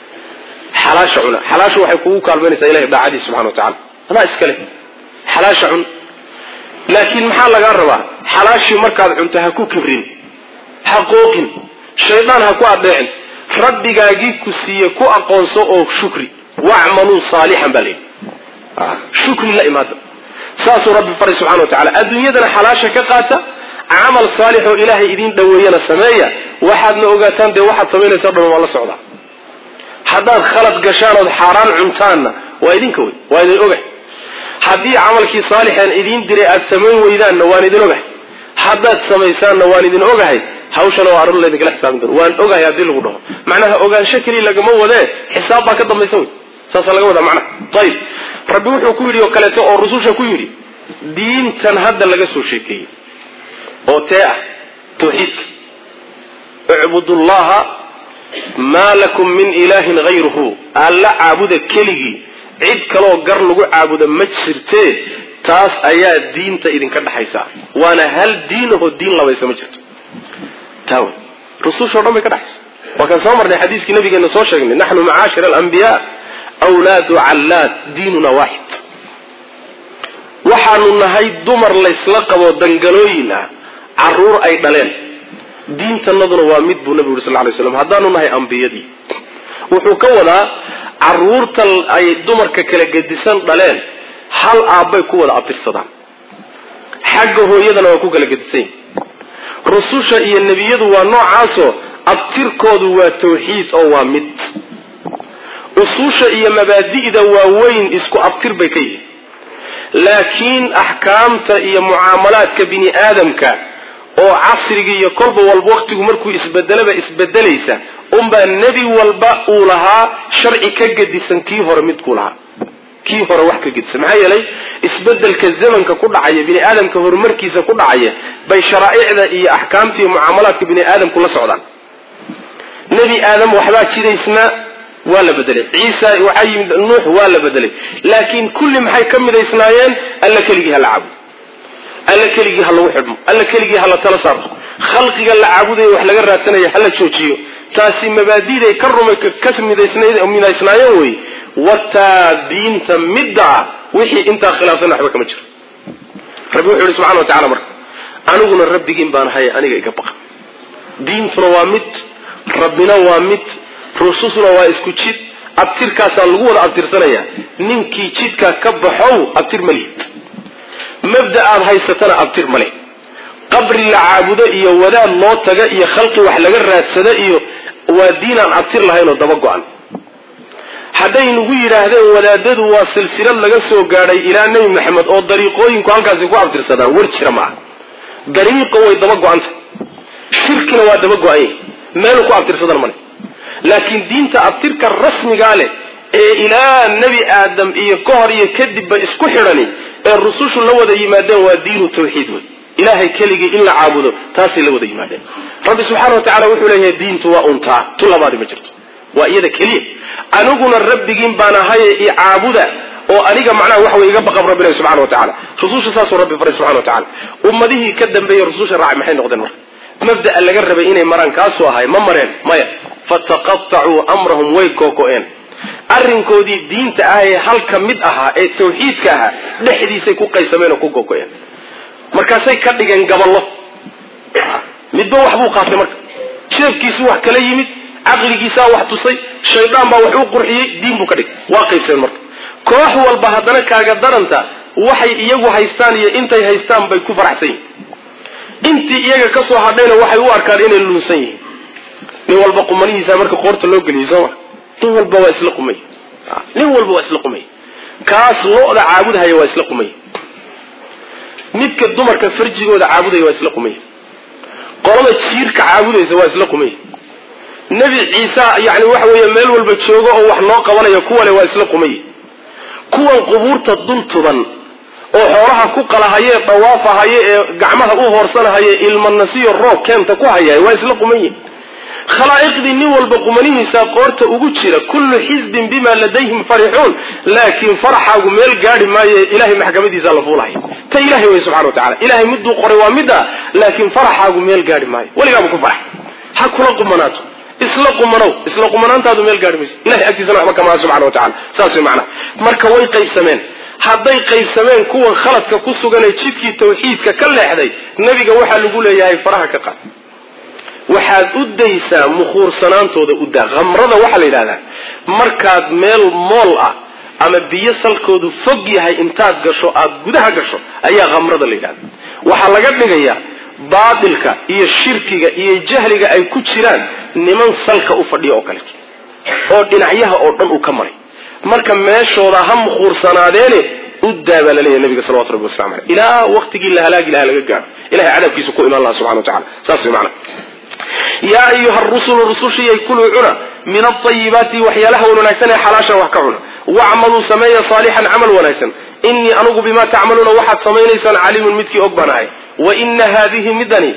xalaasha waxay kugu kaalmaynaysaa ilahay daacadiisa subxana wa tacala adaa iska leh xalaasha cun laakiin maxaa lagaa rabaa xalaashii markaad cunto ha ku kibrin ha qooqin shaydaan ha ku adeecin rabbigaagii ku siiye ku aqoonso oo shukri wacmaluu saalixan baa layidhi shukri la imaada saasuu rabbi faray subxana wa tacala adduunyadana xalaasha ka qaata camal saalix oo ilaahay idin dhoweeyana sameeya waxaadna ogaataan dee waxaad samaynaysaa dhan waa la socdaa haddaad khalad gashaan ood xaaraan cuntaanna waa idinka wey waa idin ogahay haddii camalkii saalixan idiin diray aad samayn weydaanna waan idin ogahay haddaad samaysaanna waan idin ogahay hawshana waa arrin laydinkala xisaabin doona waan ogahay haddii lagu dhaho macnaha ogaansho keliya lagama wadee xisaab baa ka dambaysa wey saasaa laga wadaa macnaha ayib rabbi wuxuu ku yidhi oo kaleeto oo rususha ku yidhi diintan hadda laga soo sheekeeyey oo tee ah tawxiidka icbudullaha maa lakum min ilaahin hayruhu alla caabuda keligii cid kaloo gar lagu caabuda ma jirtee taas ayaa diinta idinka dhaxaysa waana hal diinahoo diin labaysa ma jirto taawe rusushoo dhan bay ka dhaxaysa waa kan soo marnay xadiiskii nabigeena soo sheegnay naxnu macaashir alambiyaa awlaadu callaad diinuna waaxid waxaanu nahay dumar laysla qabo dangalooyin ah caruur ay dhaleen diintanaduna waa mid buu nabigu yuri sal lay slam haddaanu nahay ambiyadii wuxuu ka wadaa caruurta ay dumarka kala gedisan dhaleen hal aabbay ku wada abtirsadaan xagga hooyadana waa ku kala gedisan yihin rususha iyo nebiyadu waa noocaasoo abtirkoodu waa tawxiid oo waa mid usuusha iyo mabaadi'da waaweyn isku abtir bay ka yihiin laakiin axkaamta iyo mucaamalaadka bini aadamka oo casrigi iyo kolba walba waktigu markuu isbedelaba isbedelaysa unbaa nebi walba uu lahaa sharci ka gedisan kii hore midkuu lahaa kii hore wax ka gedisan maxaa yeelay isbedelka zamanka ku dhacaya bini aadamka horumarkiisa ku dhacaya bay sharaa'icda iyo axkaamta iyo mucaamalaadka bini aadamku la socdaan nebi aadam waxbaa jidaysnaa waa la bedelay ciisa waxaa yimid nuux waa la bedelay laakiin kulli maxay ka midaysnaayeen alla keligii ha la caabudo alla keligii ha lagu xidhmo alla keligii ha la tala saarto khalqiga la caabudayo wax laga raadsanaya ha la joojiyo taasi mabaadiday ka midaysnaayeen wey wataa diinta midda wixii intaa khilaafsan waxba kama jiro rabbi wuxuu yihi subxana wa tacala marka aniguna rabbigiin baan ahay aniga iga baqa diintuna waa mid rabbina waa mid rususuna waa isku jid abtirkaasaa lagu wada abtirsanaya ninkii jidkaa ka baxow abtir ma lihid mabda aad haysatana abtir ma leh qabri la caabudo iyo wadaad loo taga iyo khalqi wax laga raadsada iyo waa diin aan abtir lahayn oo daba go-an hadday nagu yidhaahdeen wadaadadu waa silsilad laga soo gaadhay ilaa nebi maxamed oo dariiqooyinku halkaasi ku abtirsadaan war jira maaha dariiqa way daba go-anta shirkina waa daba go-anya meelu ku abtirsadan male laakiin diinta abtirka rasmigaa leh ee ilaa nebi aadam iyo ka hor iyo kadibba isku xidhani ee rusushu la wada yimaadeen waa diinu tawxiid wey ilaahay keligii in la caabudo taasay la wada yimaadeen rabbi subxaana wa tacala wuxuu leeyahay diintu waa untaa tu labaadi ma jirto waa iyada keliya aniguna rabbigiin baan ahaye i caabuda oo aniga macnaha waxa way iga baqab rabbi ilahi subxana wa tacala rususha saasuu rabbi faray subxana wa tacala ummadihii ka dambeeyey rususha raacay maxay noqdeen marka mabda'a laga rabay inay maraan kaasuu ahay ma mareen maya fataqatacuu amrahum way googo-een arrinkoodii diinta ah ee halka mid ahaa ee tawxiidka ahaa dhexdiisay ku qaysameen oo ku googo-een markaasay ka dhigeen gaballo midba waxbuu qaatay marka sheebkiisu wax kala yimid caqligiisa wax tusay shaydaan baa wax u qurxiyay diin buu ka dhigay waa qaybsan marka koox walba hadana kaaga daranta waxay iyagu haystaan iyo intay haystaan bay ku faraxsan intii iyaga ka soo hadhayna waxay u arkaan inay lunsan yihiin nin walba qumanihiisa marka qoorta loo geliyo nin walba waa isla qumay kaas looda caabudaya waa isla qumay midka dumarka farjigooda caabudaya waa isla qumay qolada jiirka caabudaysa waa isla qumay nabi ciisa yaani waxa weeye meel walba joogo oo wax loo qabanayo kuwale waa isla qumay kuwan qubuurta duntuban oo xoolaha ku qalahayee dawaafahaye ee gacmaha u hoorsanahaye ilma nasiyo roob keenta ku hayay waa isla qumay khalaa'iqdi nin walba qumanihiisa qoorta ugu jira kullu xisbin bima ladayhim farihun laakiin faraxaagu meel gaari maayo ilaahay maxkamadiisa la fuulay ta ilaahay way subhanahu wa ta'ala ilaahay miduu qoray waa mida laakiin faraxaagu meel gaari maayo waligaa ku farax ha kula qumanaato isla qumanaantaadu meel gaari mayso ilaahay agtiisana waxba kama subhanahu wa ta'ala saasay macna marka way qaybsameen hadday qaybsameen kuwan khaladka ku sugan ee jidkii tawxiidka ka leexday nabiga waxa lagu leeyahay faraha ka qaad waxaad u daysaa mukhuursanaantooda u daa khamrada waxa la yiraahdaa markaad meel mool ah ama biyo salkoodu fog yahay intaad gasho aad gudaha gasho ayaa khamrada la yiraahdaa waxa laga dhigayaa baadilka iyo shirkiga iyo jahliga ay ku jiraan niman salka u fadhiyo oo kale oo dhinacyaha oo dhan u ka maray marka meeshooda ha mukhuursanaadeen u daaba la leeyahay nabiga sallallahu alayhi wasallam ila waqtigii la halaagi lahaa laga gaaro ilaahay cadabkiisa ku iman Allah subhanahu wa ta'ala saasi macna يا أيها الرسل رسوشي يكلوا عنا من الطيبات وحيالها ونناكسن حلاشا وحكعنا واعملوا سميا صالحا عمل وناكسن إني أنوغ بما تعملون واحد سمينيسا عليم متكي أقبناي وإن هذه مدني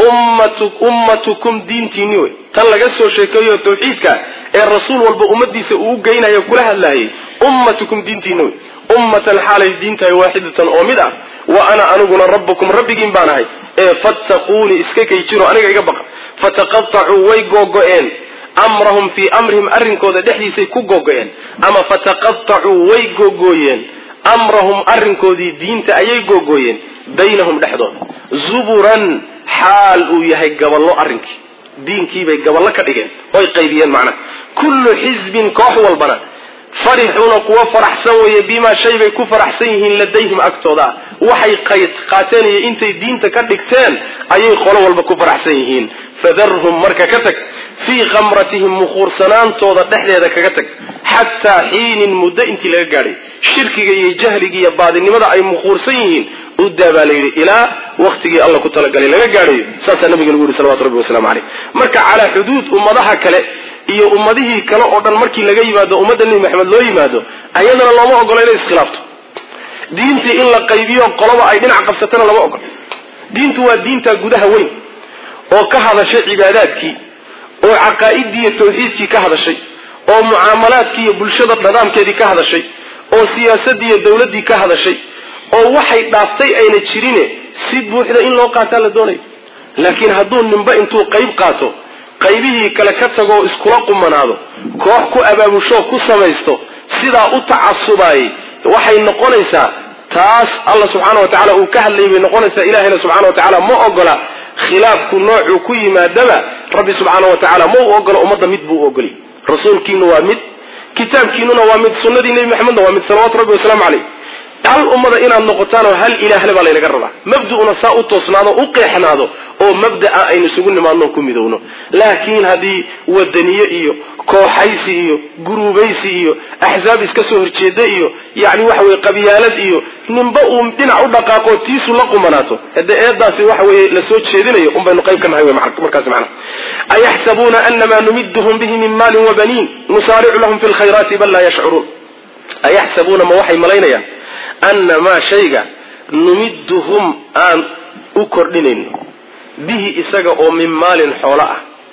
أمتكم دين تينيوي تلا قسوا شيكيو التوحيدك الرسول والبأمدي سأوقينا يقولها الله أمتكم دين تينيوي أمة الحالة دين تاي واحدة أمدا وأنا أنوغنا ربكم ربي جنباناي فاتقوني اسكيك يجيرو أنا يقبق فتقطعوا ويقوقين أمرهم في أمرهم أرنكو ذا دحدي سيكو قوقين أما فتقطعوا ويقوقين أمرهم أرنكو ذي دين تأيي قوقين بينهم دحدون زبرا حال يهي قبل الله أرنك دين كي بي قبل الله كدقين ويقيبين معنا كل حزب كوح والبنا فرحون قوة فرح سوية بما شيء بيكو فرح سيهن لديهم أكتودا وحي قاتاني انتي دين تكدكتان أي قولوا والبكو فرح سيهن فذرهم مركا كتك في غمرتهم مخور سنان تودا تحلي هذا كتك حتى حين مدة انتي لقاري شركي جهلي بعد النمضة أي مخور سيهن udaba leeyay ila waqtigii Allah ku tala galay laga gaaray saasa nabiga lagu yiri sallallahu alayhi wasallam marka ala xuduud ummadaha kale iyo ummadihii kale oo dhan markii laga yimaado ummadda nabi maxamed loo yimaado ayadana looma ogola inay iskhilaafto diintii in la qaybiyo qoloba ay dhinac qabsatana lama ogola diintu waa diinta gudaha weyn oo ka hadashay cibaadaadkii oo aqaaidii iyo tawxiidkii ka hadashay oo muaamalaadkii iyo bulshada nidaamkeedii ka hadashay oo siyaasadii iyo dawladii ka hadashay oo waxay dhaaftay ayna jirine si buuxda in loo qaataa la doonayo laakiin hadduu ninba intuu qayb qaato qaybihii kale ka tago iskula qumanaado koox ku abaabusho ku samaysto sidaa u tacasubay waxay noqonaysaa taas Allah subhanahu wa ta'ala uu ka hadlay bay noqonaysaa ilaahayna subhanahu wa ta'ala ma ogola khilaafku noocu ku yimaadaba rabbi subhanahu wa ta'ala ma ogola ummadda mid buu ogoli rasuulkiina waa mid kitaabkiina waa mid sunnadii nabi maxamed waa mid sallallahu alayhi wasallam hal ummada inaad noqotaan oo hal ilaahle baa laynaga rabaa mabda'una saa u toosnaado u qeexnaado oo mabda'a aynu isugu nimaadno ku midowno laakiin hadii wadaniye iyo kooxaysi iyo gurubaysi iyo ahzaab iska soo horjeeda iyo yaani waxa way qabiyaalad iyo ninba uu dhinac u dhaqaaqo tiisu la qumanaato eedaasi waxa way la soo jeedinayo baynu qayb ka nahay markaas macna ayahsabuna annama numidduhum bihi min maalin wa baniin nusari'u lahum fil khayrati bal la yash'urun ayahsabuna ma waxay malaynayaan أن ما شيء نمدهم أن أكردنين به إساق أو من مال حولاء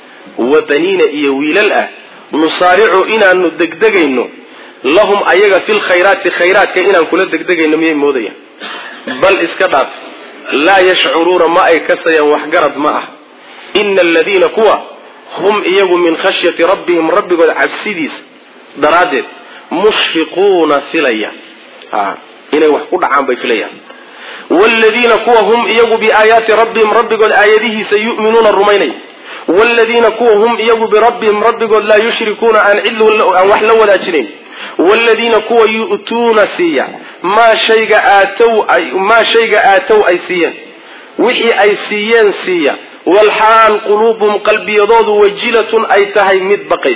وبنين إيويلالأ نصارع إنا ندقدقين لهم أيغا في الخيرات خيرات كإنا كل دقدقين مين موضيا بل إسكباب لا يشعرون ما أي كسيا وحقرد معه إن الذين كوا هم إيغو من خشية ربهم ربي قد عبسيديس درادت مشفقون فيليا إنه وحقود عام بيفليا والذين كوا هم يجوا بآيات ربهم رب قد آياته سيؤمنون الرميني والذين كوهم يجوا بربهم ربهم لا يشركون أن وحلا ولا جنين والذين كوا يؤتون سيا ما شيء آتوا أي سيا وحي أي سيان سيا والحال قلوبهم قلبي يضاد وجلة أي تهي مد بقيس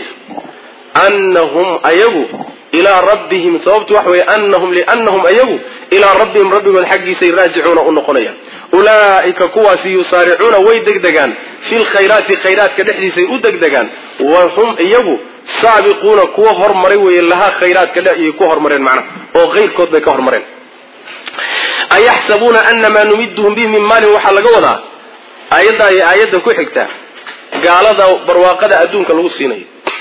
أنهم أيجوا إلى ربهم صوبت وحوي لأنهم أيجوا إلى ربهم الحق سيراجعون ونقنيا أولئك كواسي يسارعون ويدقدقان في الخيرات كدحدي سيؤدقدقان وهم أيجوا سابقون كوا هرمرين ويلها خيرات كدحدي كوا هرمرين معنا وغير كود بك هرمرين أيحسبون أن ما نمدهم به من مال وحلقونا أيضا كحكتا قال هذا برواقة أدونك الوصيني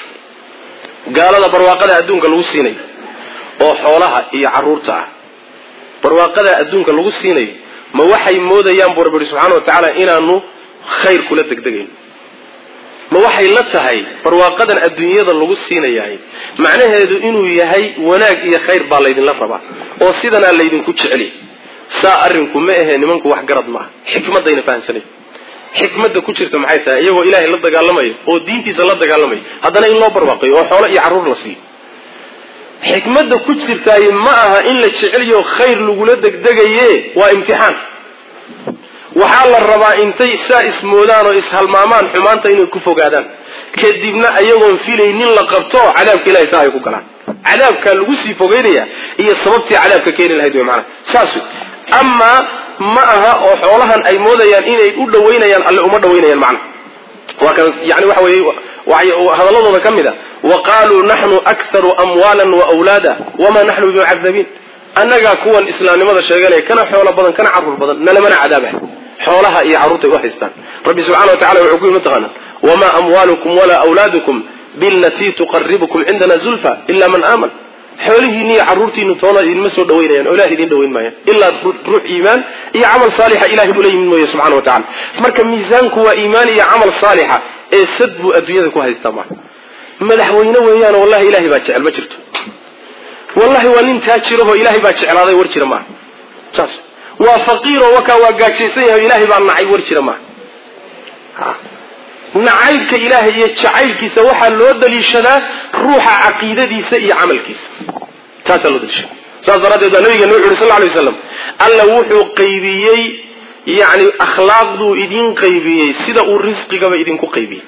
قال هذا برواقة أدونك الوصيني وحولها هي عرورتها برواقة أدونك الوصيني ما وحي مودا ينبر بري سبحانه وتعالى إنا أنه خير كل الدقدقين ما وحي لتهي برواقة الدنيا الوصيني يهي معناه هذا إنه يهي وناك يا خير بالليدين لفربا وصيدنا الليدين كتش عليه سأرنكم ما إهي نمانكم وحقرد معه حكمة دينا فاهم سنة حكمة كتشرت معيثة إيوه إلهي لدى قالمي ودينتي سلدى قالمي هذا لا إلا برواقي وحولا يعرور لسي حكمة كتشرت معها إلا تشعلي خير لقولدك دقايه وامتحان وحال الربا انتي سائس مودان وإسهال مامان حمانتين الكفو قادان كدبنا أيوه فيلين لقبتو عذابك إلهي سايكو قلان عذابك الوسي فوقينيا هي سببتي عذابك كين الهيدوي معنا ساسو أما معها وحولها أي موديان إني يقول دوينيان اللي أمر دوينيان معنا وكان يعني هذا الله كم ذا وقالوا نحن أكثر أموالا وأولادا وما نحن بمعذبين أنك كون الإسلام ماذا شغالي كان حول بدن كان عرور بدن نلمنا عذابه حولها إيه عروتي وحستان ربي سبحانه وتعالى وعقول متغنى وما أموالكم ولا أولادكم بالتي تقربكم عندنا زلفى إلا من آمن حوله ني عرورتي نتونا المسو دوينيان إلهي دين دوين مايا إلا روح إيمان إيا عمل صالح إلهي بلي من مويا سبحانه وتعالى مركا ميزانك وإيمان إيا عمل صالحة إيه سدب أدويتك وهيستمع مدحوينه ويانا والله إلهي باجعل ما جرته والله وانين تاجره إلهي باجعل هذا ورشر معه وفقير وكا وقاكسيسيه إلهي بان نعي ورشر معه نعيبك إلهي يتشعيلك سوحا لود للشدى روح عقيدة دي سئي عملك تاسا لود للشدى ساسا رضي الله صلى الله عليه وسلم ألا وحو قيبيي يعني أخلاق ذو إدين قيبيي سيدا الرزق كما إدين كو قيبيي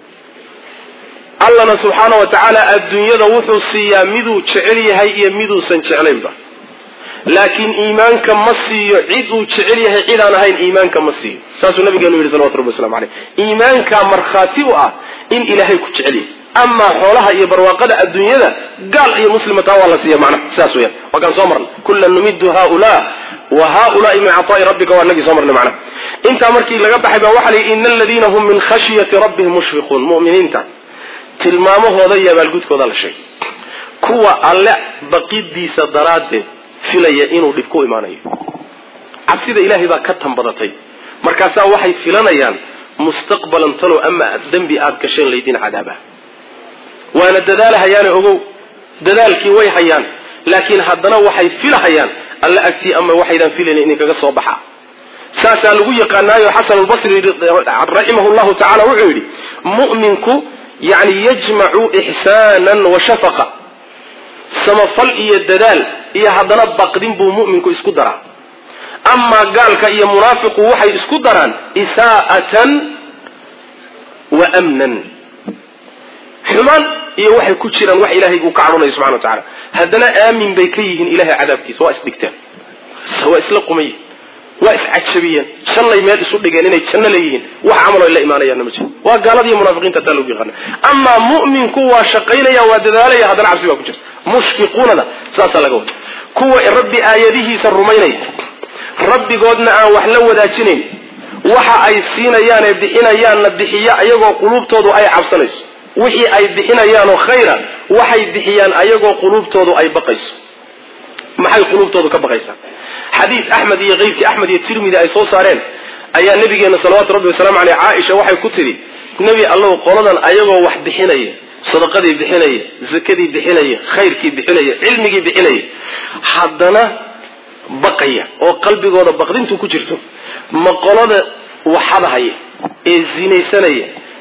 الله سبحانه وتعالى الدنيا ذا وحو السيامدو تشعلي هاي يمدو سنشعلين با لكن إيمانك مصي عيد تشعلي هاي عيد أنا هاي إيمانك مصي ساسو النبي قالوا صلى الله عليه وسلم عليه إيمانك مرخاتئة إن إلهي كتشعلي أما حولها إيه برواقة الدنيا ذا قال إيه مسلمة والله سيا معنا ساسو يا وكان صمر كل نمد هؤلاء وهؤلاء من عطاء ربك والنبي صمرنا معنا انت أمرك لقد حبا وحلي إن الذين هم من خشية ربهم مشفقون مؤمنين tilmaamo hoodaya baalgudkooda la sheegay kuwa alle baqidiisa daraaddeed filaya inuu dhib ku imaanayo cabsida ilaahay baa ka tanbadatay markaasaa waxay filanayaan mustaqbalan talo ama dambi aad gasheen leedin cadaaba waana dadaalahayaan ogow dadaalkii way hayaan laakiin haddana waxay filahayaan alla agtii ama waxaydan filayeen in kaga soo baxa saasaa lagu yaqaanaayo xasan al-basri rahimahullahu ta'ala wuxuu yiri mu'minku يعني يجمع إحسانا وشفقة سمفل إيا الدلال إيا هدنا بقدين بو مؤمنك اسكو درا أما قالك إيا منافق وحي اسكو دران إساءة وأمنا حمان إيا وحي كتشرا وحي إلهي كعرنا سبحانه وتعالى هدنا آمن بيكيهن إلهي عذابك سواء اسدكتان سواء اسلقمي واسعد شبيا شن الله يماد سود دغانين اي جن ليين wax amal ila iimaanaya namajin waa gaaladii munaafiqiinta taalo biqana amma mu'minku waa shaqeynaya waa dadaalaya hadana cabsi waa ku jirta mushfiquna saasa laga wada kuwa rabbi aayadihiisa rumaynay rabbigoodna aan wax la wadaajinayn waxa ay siinayaan ee bixinayaan bixiya ayagoo qulubtoodu ay cabsanayso wixii ay bixinayaan oo khayra waxay bixiyaan ayagoo qulubtoodu ay baqayso maxay qulubtoodu ka baqaysaa حديث أحمد يغيث أحمد يترمذي أي صوص صارين أي النبي صلوات ربي وسلام عليه عائشة وحي كتري نبي الله قولنا أيغو واحد بحنية صدقتي بحنية زكدي بحنية خيرك بحنية علمك بحنية حدنا بقية وقلبي قوضا بقدين تو كجرتو ما قولنا وحدها الزيني سنية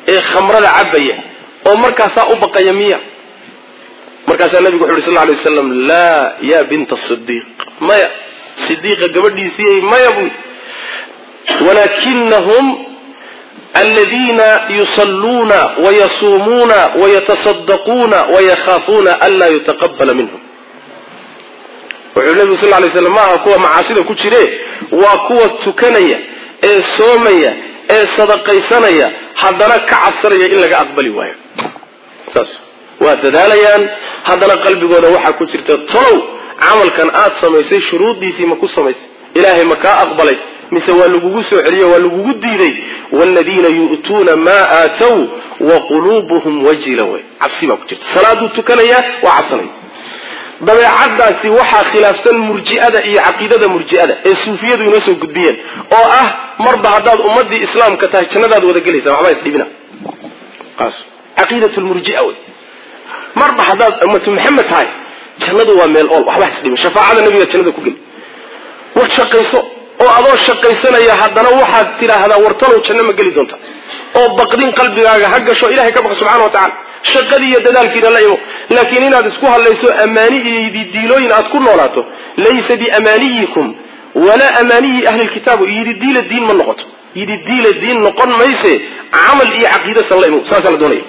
khamrada cabaya oo markaasa u baqaya miya markaasa nabigu wuxuu sallallahu alayhi wasallam la ya bint as-siddiq maya siddiqa gabadhiisii maya bu walakinnahum الذين يصلون ويصومون ويتصدقون ويخافون ألا يتقبل منهم وعليه صلى الله عليه وسلم معه كوا معاصيده كجيره وكوا تكنيا صوميا صدقيسنيا حدنا كعسريا إن لغا أقبلي وايو saas waa dadaalayaan hadana qalbigooda waxa ku jirta tolow amalkan aad samaysay shuruudiisii ma ku samaysay ilaahay ma ka aqbalay mise waa lagugu soo celiyo waa lagugu diiday walladina yu'tuna ma aataw wa qulubuhum wajila way cabsiba ku jirta salaadu tukanaya waa cabsanay dabeecadaasi waxa khilaafsan murji'ada iyo aqeedada murji'ada ee suufiyadu inoo soo gudbiyeen oo ah marba hadaad ummadii islaamka tahay jannadaad wada galaysaa waxba isdibina qaas عقيدة المرجئة مربع حداد أمة محمد هاي جنده وميل أول وحبا يسلم شفاعة النبي جنده كجل وشقيسو أو أضو شقيسنا يا حدنا واحد ترى هذا ورطلوا جنة مجلي دونتا أو بقدين قلبي حق شو إلهي كبر سبحانه وتعالى شقدي يدلال كده لا يمو لكن هنا تسكوها ليس أماني يديلوين أتكون ولاته ليس بأمانيكم ولا أماني أهل الكتاب يديل الدين من نقطه يديل الدين نقن ميسي عمل إيه عقيدة صلى الله عليه وسلم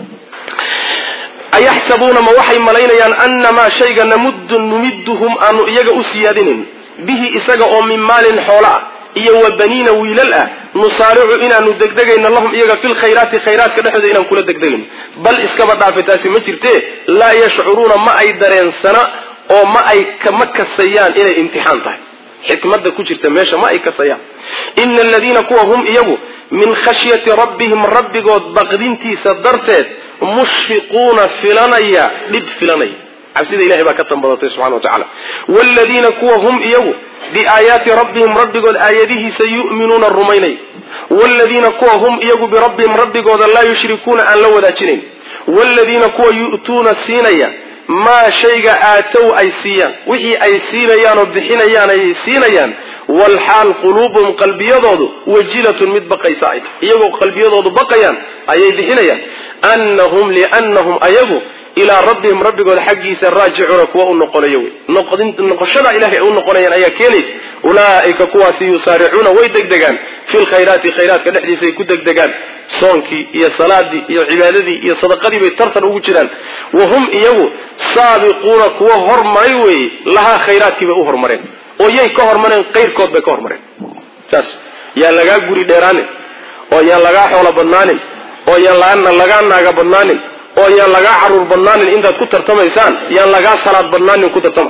أيحسبون ما وحي ملينا أنما شيء نمدهم أن يجا أسيادين به إسجا من مال حولا إيه وبنين ويللا نصارع إنا ندقدقين اللهم إيه في الخيرات خيرات كده حدا إنا كل دقدقين بل إسكا بدع في تاسي مجرته لا يشعرون ما أي درين سنة أو ما أي كمكة السيان إلى امتحان طيب حكمة كجرته ماشا ما أي كسيان إن الذين كوا هم إيه من خشية ربهم رب قد بقدين تيسدرتت مشفقون فلانيا لب فلانيا عبسيد إلهي باكتن بضاته سبحانه وتعالى والذين كوا هم إيو بآيات ربهم رب قد آياته سيؤمنون الرميني والذين كوا هم إيو بربهم رب قد لا يشركون أن لو ذاتنين والذين كوا يؤتون السينيا ما شيء آتوا أي سيان وحي أي سينيان وبحينيان أي سينيان والحال قلوبهم قلبي يضاد وجلة متبقى سائد إيو قلبي يضاد بقيان أي بحينيان أنهم لأنهم أيبوا إلى ربهم ربك والحقي سراجعون كوا النقليوي نقشنا إلهي أو النقليان أي كيليس أولئك كوا سيسارعون ويدقدقان في الخيرات خيرات كالحديث يكدقدقان صونكي يا صلاتي يا عبادتي يا صدقتي بيترتر وجلان وهم إيبوا سابقون كوا هرمريوي لها خيرات كبا هرمرين ويي كهرمرين غير كود بكهرمرين ساس يا لغا غوري ديران او يا لغا خولا بدنانين oo yaan laga naaga badnaanin oo yaan laga carur badnaanin inta ku tartamaysaan yaan laga salaad badnaanin ku tartama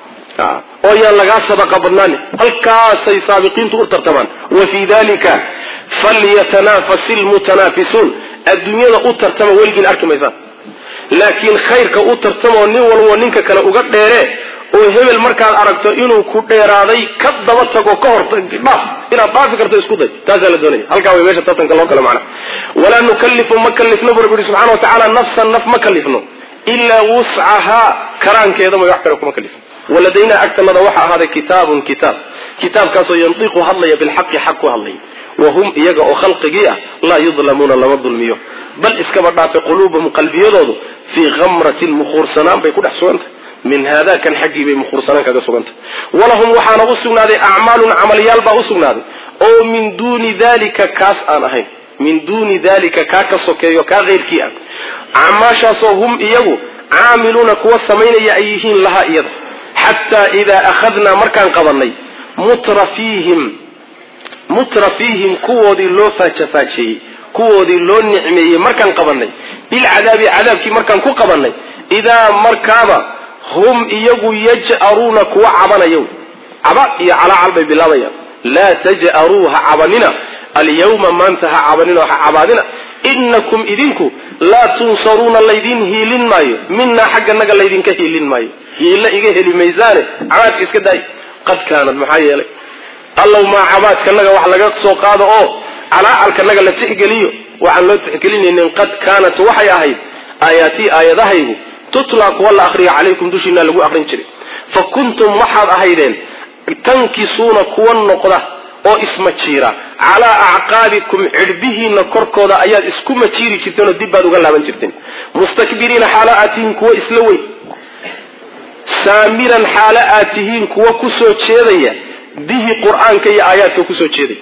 oo yaan laga sadaqa badnaanin halkaasay saabiqiintu u tartamaan wa fi dalika falyatanafasil mutanafisun adduunyada u tartama walgin arkimaysan laakiin khayrka u tartamo nin walba ninka kale uga dheere oo hebel markaad aragto inuu ku dheeraaday ka daba tago ka hor dhaaf inaad dhaafi karto isku day taas la doonay halka way meesha tartanka loo kala macna wala nukallifu makallifna rabbi subhanahu wa ta'ala nafsan naf makallifna illa wus'aha karankeeda ma wax kale kuma kallifno waladayna aktamada waxa hada kitab kaasoo yantiqu hadlaya bil haqqi haqqu hadlaya وهم إيجا أو خلقية لا يظلمون لما ظلميه بل إسكبر ضعف قلوبهم قلبيضه في غمرة المخورسنان بيكون أحسنت من هذا كان حقي بمخورسنان كذا سوغنت ولهم وحانا أسونا هذه أعمال عمليال بأسونا هذه أو من دون ذلك كاس أنا هين من دون ذلك كاكسوكي وكغير كيان عماشا هم إيجو عاملون كوا سمين يأيهين لها إيضا حتى إذا أخذنا مركان قضني مترفيهم كودي لو فاتشي كودي لو نعمي مركان قبلني بالعذاب عذاب كي مركان كو قبلني إذا مركابا هم يجوا يجأرون كوا عبنا يوم عبا على علبي بالله لا تجأروها عبننا اليوم ما انتهى عبننا عبادنا إنكم إذنكم لا تنصرون الليدين هيلين مايو منا حق النقل الليدين كهيلين مايو هيلا إيجي هيلي ميزاني عاد إسكداي قد كانت محايا لك الله ما عباد كنغا wax laga soo qaado oo ala kanaga la tixgeliyo waxaan loo tixgelin in qad kaanat waxay ahayd ayati ayadahaygu tutlaq wala akhriya alaykum dushina lagu akhrin jiray fa kuntum mahad ahaydeen tankisuuna kuwan noqda oo ismajiira calaa acqaabikum cirbihiina korkooda ayaad isku majiiri jirteen oo dib baad uga laaban jirteen mustakbiriina xaala aad tihiin kuwa isla weyn saamiran xaala aad tihiin kuwa kusoo jeedaya bihi qur-aanka iyo aayaadka kusoo jeedaya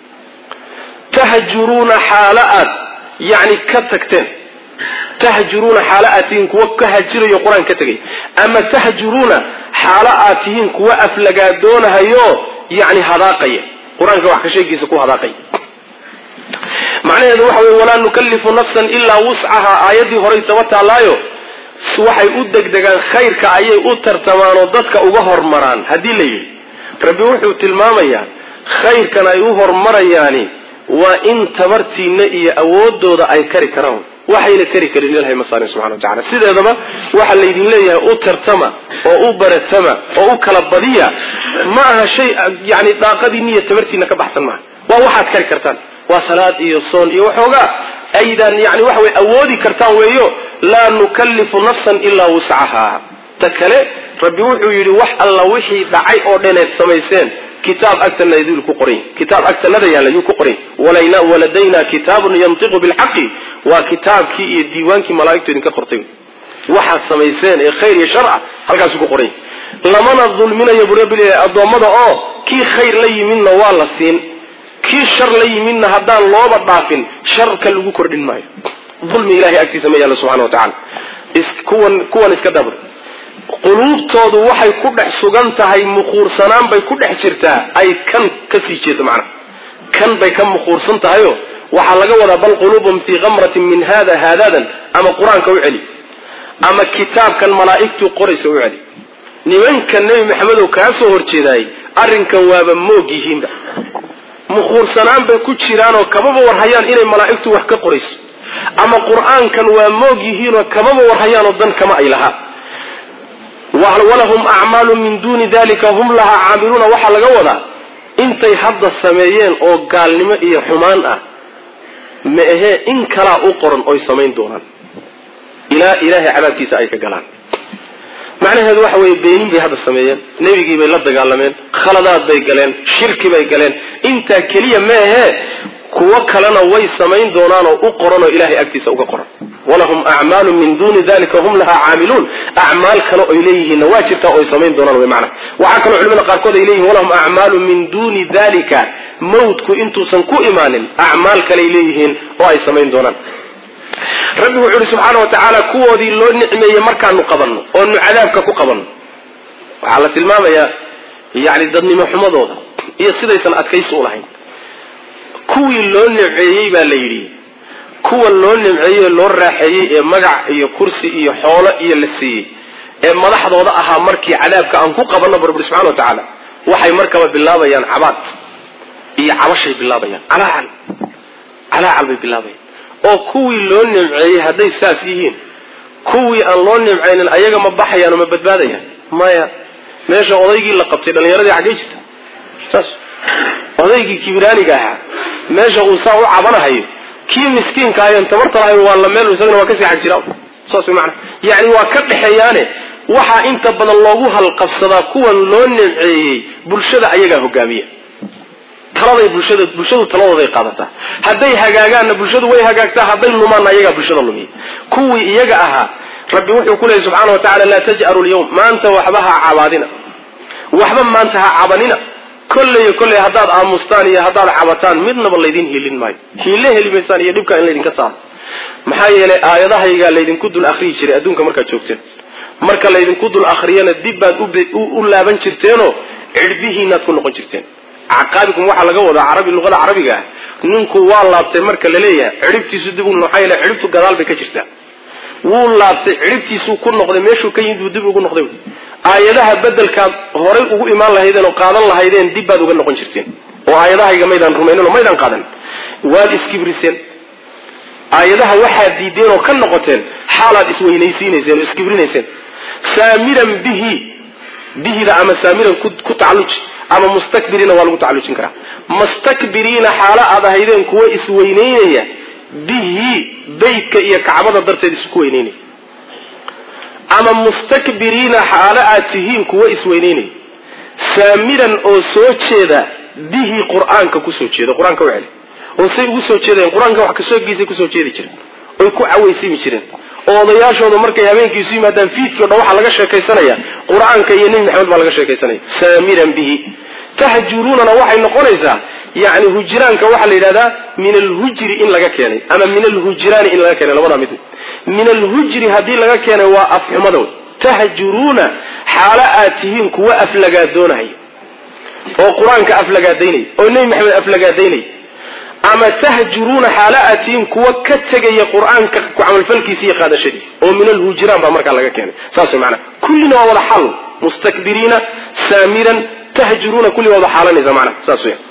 tahjuruuna xaala aad yani ka tagteen tahjuruuna xaala aad tihiin kuwa ka hajirayo qur-aan ka tegay ama tahjuruuna xaala aad tihiin kuwa aflagaadoonahayo yani hadaaqaya qur-aanka wax ka sheegiisa ku hadaaqaya macnaheedu waxa weye walaa nukallifu nafsan ilaa wuscaha aayadii horay daba taalaayo waxay u degdegaan khayrka ayay u tartamaan oo dadka uga hormaraan haddii la yidhi rabbi wuxuu tilmaamayaa khayrkan ay u hormarayaani waa in tabartiina iyo awoodooda ay kari karaan waxayna kari karin ilaahay masaani subxana watacala sideedaba waxa laydin leeyahay u tartama oo u baratama oo u kala badiya ma aha shay yani daaqadiina iyo tabartiina ka baxsan maaha waa waxaad kari kartaan waa salaad iyo soon iyo waxoogaa aydan yani waxa way awoodi kartaan weeyo laa nukallifu nafsan ilaa wuscaha ta kale rabbi wuxuu yidhi wax alla wixii dhacay oo dhaneed samayseen kitaab agtana idil ku qoray kitaab agtanada yaala yuu ku qoray waladayna kitaabun yantiqu bilxaqi waa kitaabkii iyo diiwaankii malaa'igtu idinka qortay waxaad samayseen ee khayr iyo sharca halkaasuu ku qoray lamana dulminayo buu rabbi leeyahay addoommada oo kii khayr la yimidna waa la siin kii shar la yimidna haddaan looba dhaafin sharka lagu kordhin maayo dulmi ilahay agtiisa ma yaalla subxana watacala kuwan iska dabr quluubtoodu waxay ku dhex sugan tahay mukhuursanaan bay ku dhex jirtaa ay kan ka sii jeedo macnaha kan bay ka mukhuursan tahayo waxaa laga wadaa bal quluubum fii kamratin min haadadan ama qur-aanka u celi ama kitaabkan malaa'igtuu qoraysa u celi nimanka nebi maxamedow kaa soo horjeedaayey arrinkan waaba moog yihiinba mukhuursanaan bay ku jiraanoo kamaba warhayaan inay malaa'igtu wax ka qorayso ama qur-aankan waa moog yihiinoo kamaba warhayaanoo dan kama ay lahaa walahum acmaalu min duuni dalika hum lahaa caamiluuna waxaa laga wadaa intay hadda sameeyeen oo gaalnimo iyo xumaan ah ma ahee in kalaa u qoran oy samayn doonaan ilaa ilaahay cadaabkiisa ay ka galaan macnaheedu waxa weeye beenin bay hadda sameeyeen nebigii bay la dagaalameen khaladaad bay galeen shirki bay galeen intaa keliya ma ahee kuwo kalena way samayn doonaan oo u qoran oo ilaahay agtiisa uga qoran walahum acmaalu min duuni dalika hum lahaa caamiluun acmaal kale oy leeyihiinna waa jirtaa oy samayn doonaan wy macnaha waxaa kaloo culimada qaarkood ay leeyihin walahum acmaalu min duuni dalika mawtku intuusan ku imaanin acmaal kaleay leeyihiin oo ay samayn doonaan rabbi wuxuu uhi subxaana wa tacaala kuwoodii loo nicmeeyey markaanu qabanno oonu cadaabka ku qabanno waxaa la tilmaamayaa yani dadnimo xumadooda iyo sidaysan adkaysi u lahayn kuwii loo nimceeyey baa la yidhi kuwa loo nimceeyey loo raaxeeyey ee magac iyo kursi iyo xoolo iyo la siiyey ee madaxdooda ahaa markii cadaabka aan ku qabanno barbir subxana wa tacaala waxay markaba bilaabayaan cabaad iyo cabashay bilaabayaan calaacal bay bilaabayaan oo kuwii loo nimceeyey hadday saas yihiin kuwii aan loo nimcaynin ayaga ma baxayaan oo ma badbaadayaan maya meesha odaygii la qabtay dhallinyaradii xaggay jirta saas odaygii kibraaniga ahaa meesha uu saa u cabanahayo kii miskiinka ahayn tabarta lahayn waa la meel isagana waa kasii xag jira saas macna yani waa ka dhaxeeyaane waxaa inta badan loogu halqabsadaa kuwan loo nimceeyey bulshada ayagaa hogaamiya taladay bulshadu taladooday qaadataa hadday hagaagaanna bulshadu way hagaagtaa hadday lumaanna ayagaa bulshada lumiya kuwii iyaga ahaa rabbi wuxuu ku leeyay subxaana wa tacala laa taj'alu lyawm maanta waxba ha cabaadina waxba maanta ha cabanina kolley haddaad aamustaan iyo haddaad cabataan midnaba laydin hiilin maayo hiille heli maysaan iyo dhibkaa in laydinka saaro maxaa yeelay aayadahaygaa laydinku dul akhriyi jiray adduunka markaad joogteen marka laydinku dul akhriyana dib baad u laaban jirteenoo cirbihiinaad ku noqon jirteen caqaabikum waxaa laga wadaa luqada carabiga ah ninku waa laabtay marka la leeyahay ciribtiisu dib maxaa yeelay ciribtu gadaal bay ka jirtaa wuu laabtay ciribtiisuu ku noqday meeshuu ka yimid buu dib ugu noqday aayadaha bedelkaad horay ugu imaan lahaydeen oo qaadan lahaydeen dib baad uga noqon jirteen oo aayadahayga maydaan rumaynin oo maydaan qaadan waad iskibriseen aayadaha waxaad diideen oo ka noqoteen xaalaad isweynaysiinayseen oo iskibrinayseen saamiran bihida ama saamiran ku tacalluj ama mustakbiriina waa lagu tacallujin karaa mustakbiriina xaalo aad ahaydeen kuwa isweynaynaya bihi baydka iyo kacbada darteed isku weynaynaya ama mustakbiriina xaalo aad tihiin kuwa isweynaynaya saamiran oo soo jeeda bihi qur'aanka kusoo jeeda qur'aanka wacli oo say ugu soo jeedeen qur'aanka wax ka soo geysay kusoo jeedi jireen oo ku cawaysimi jireen oo odayaashooda markay habeenkii isu yimaadaan fiidkii oo waxa laga sheekaysanaya qur'aanka iyo nabi maxamed baa laga sheekaysanaya saamiran bihi tahjuruna waxay noqonaysaa yani hujraanka waxa la yiraahdaa min al-hujri in laga keenay ama min al-hujrani in laga keenay labada mid min al-hujri hadii laga keenay waa afxumada tahjuruna xalaatihin kuwa aflagaadoonay oo quraanka aflagaadeynay oo nabi maxamed aflagaadeynay ama tahjuruna xalaatihin kuwa ka tagaya quraanka ku amal falkiisa iyo qaadashadiisa oo min al-hujran ba marka laga keenay saas macna kullina wada xal mustakbirina saamiran tahjuruna kulli wada xalanaysa macna saas weey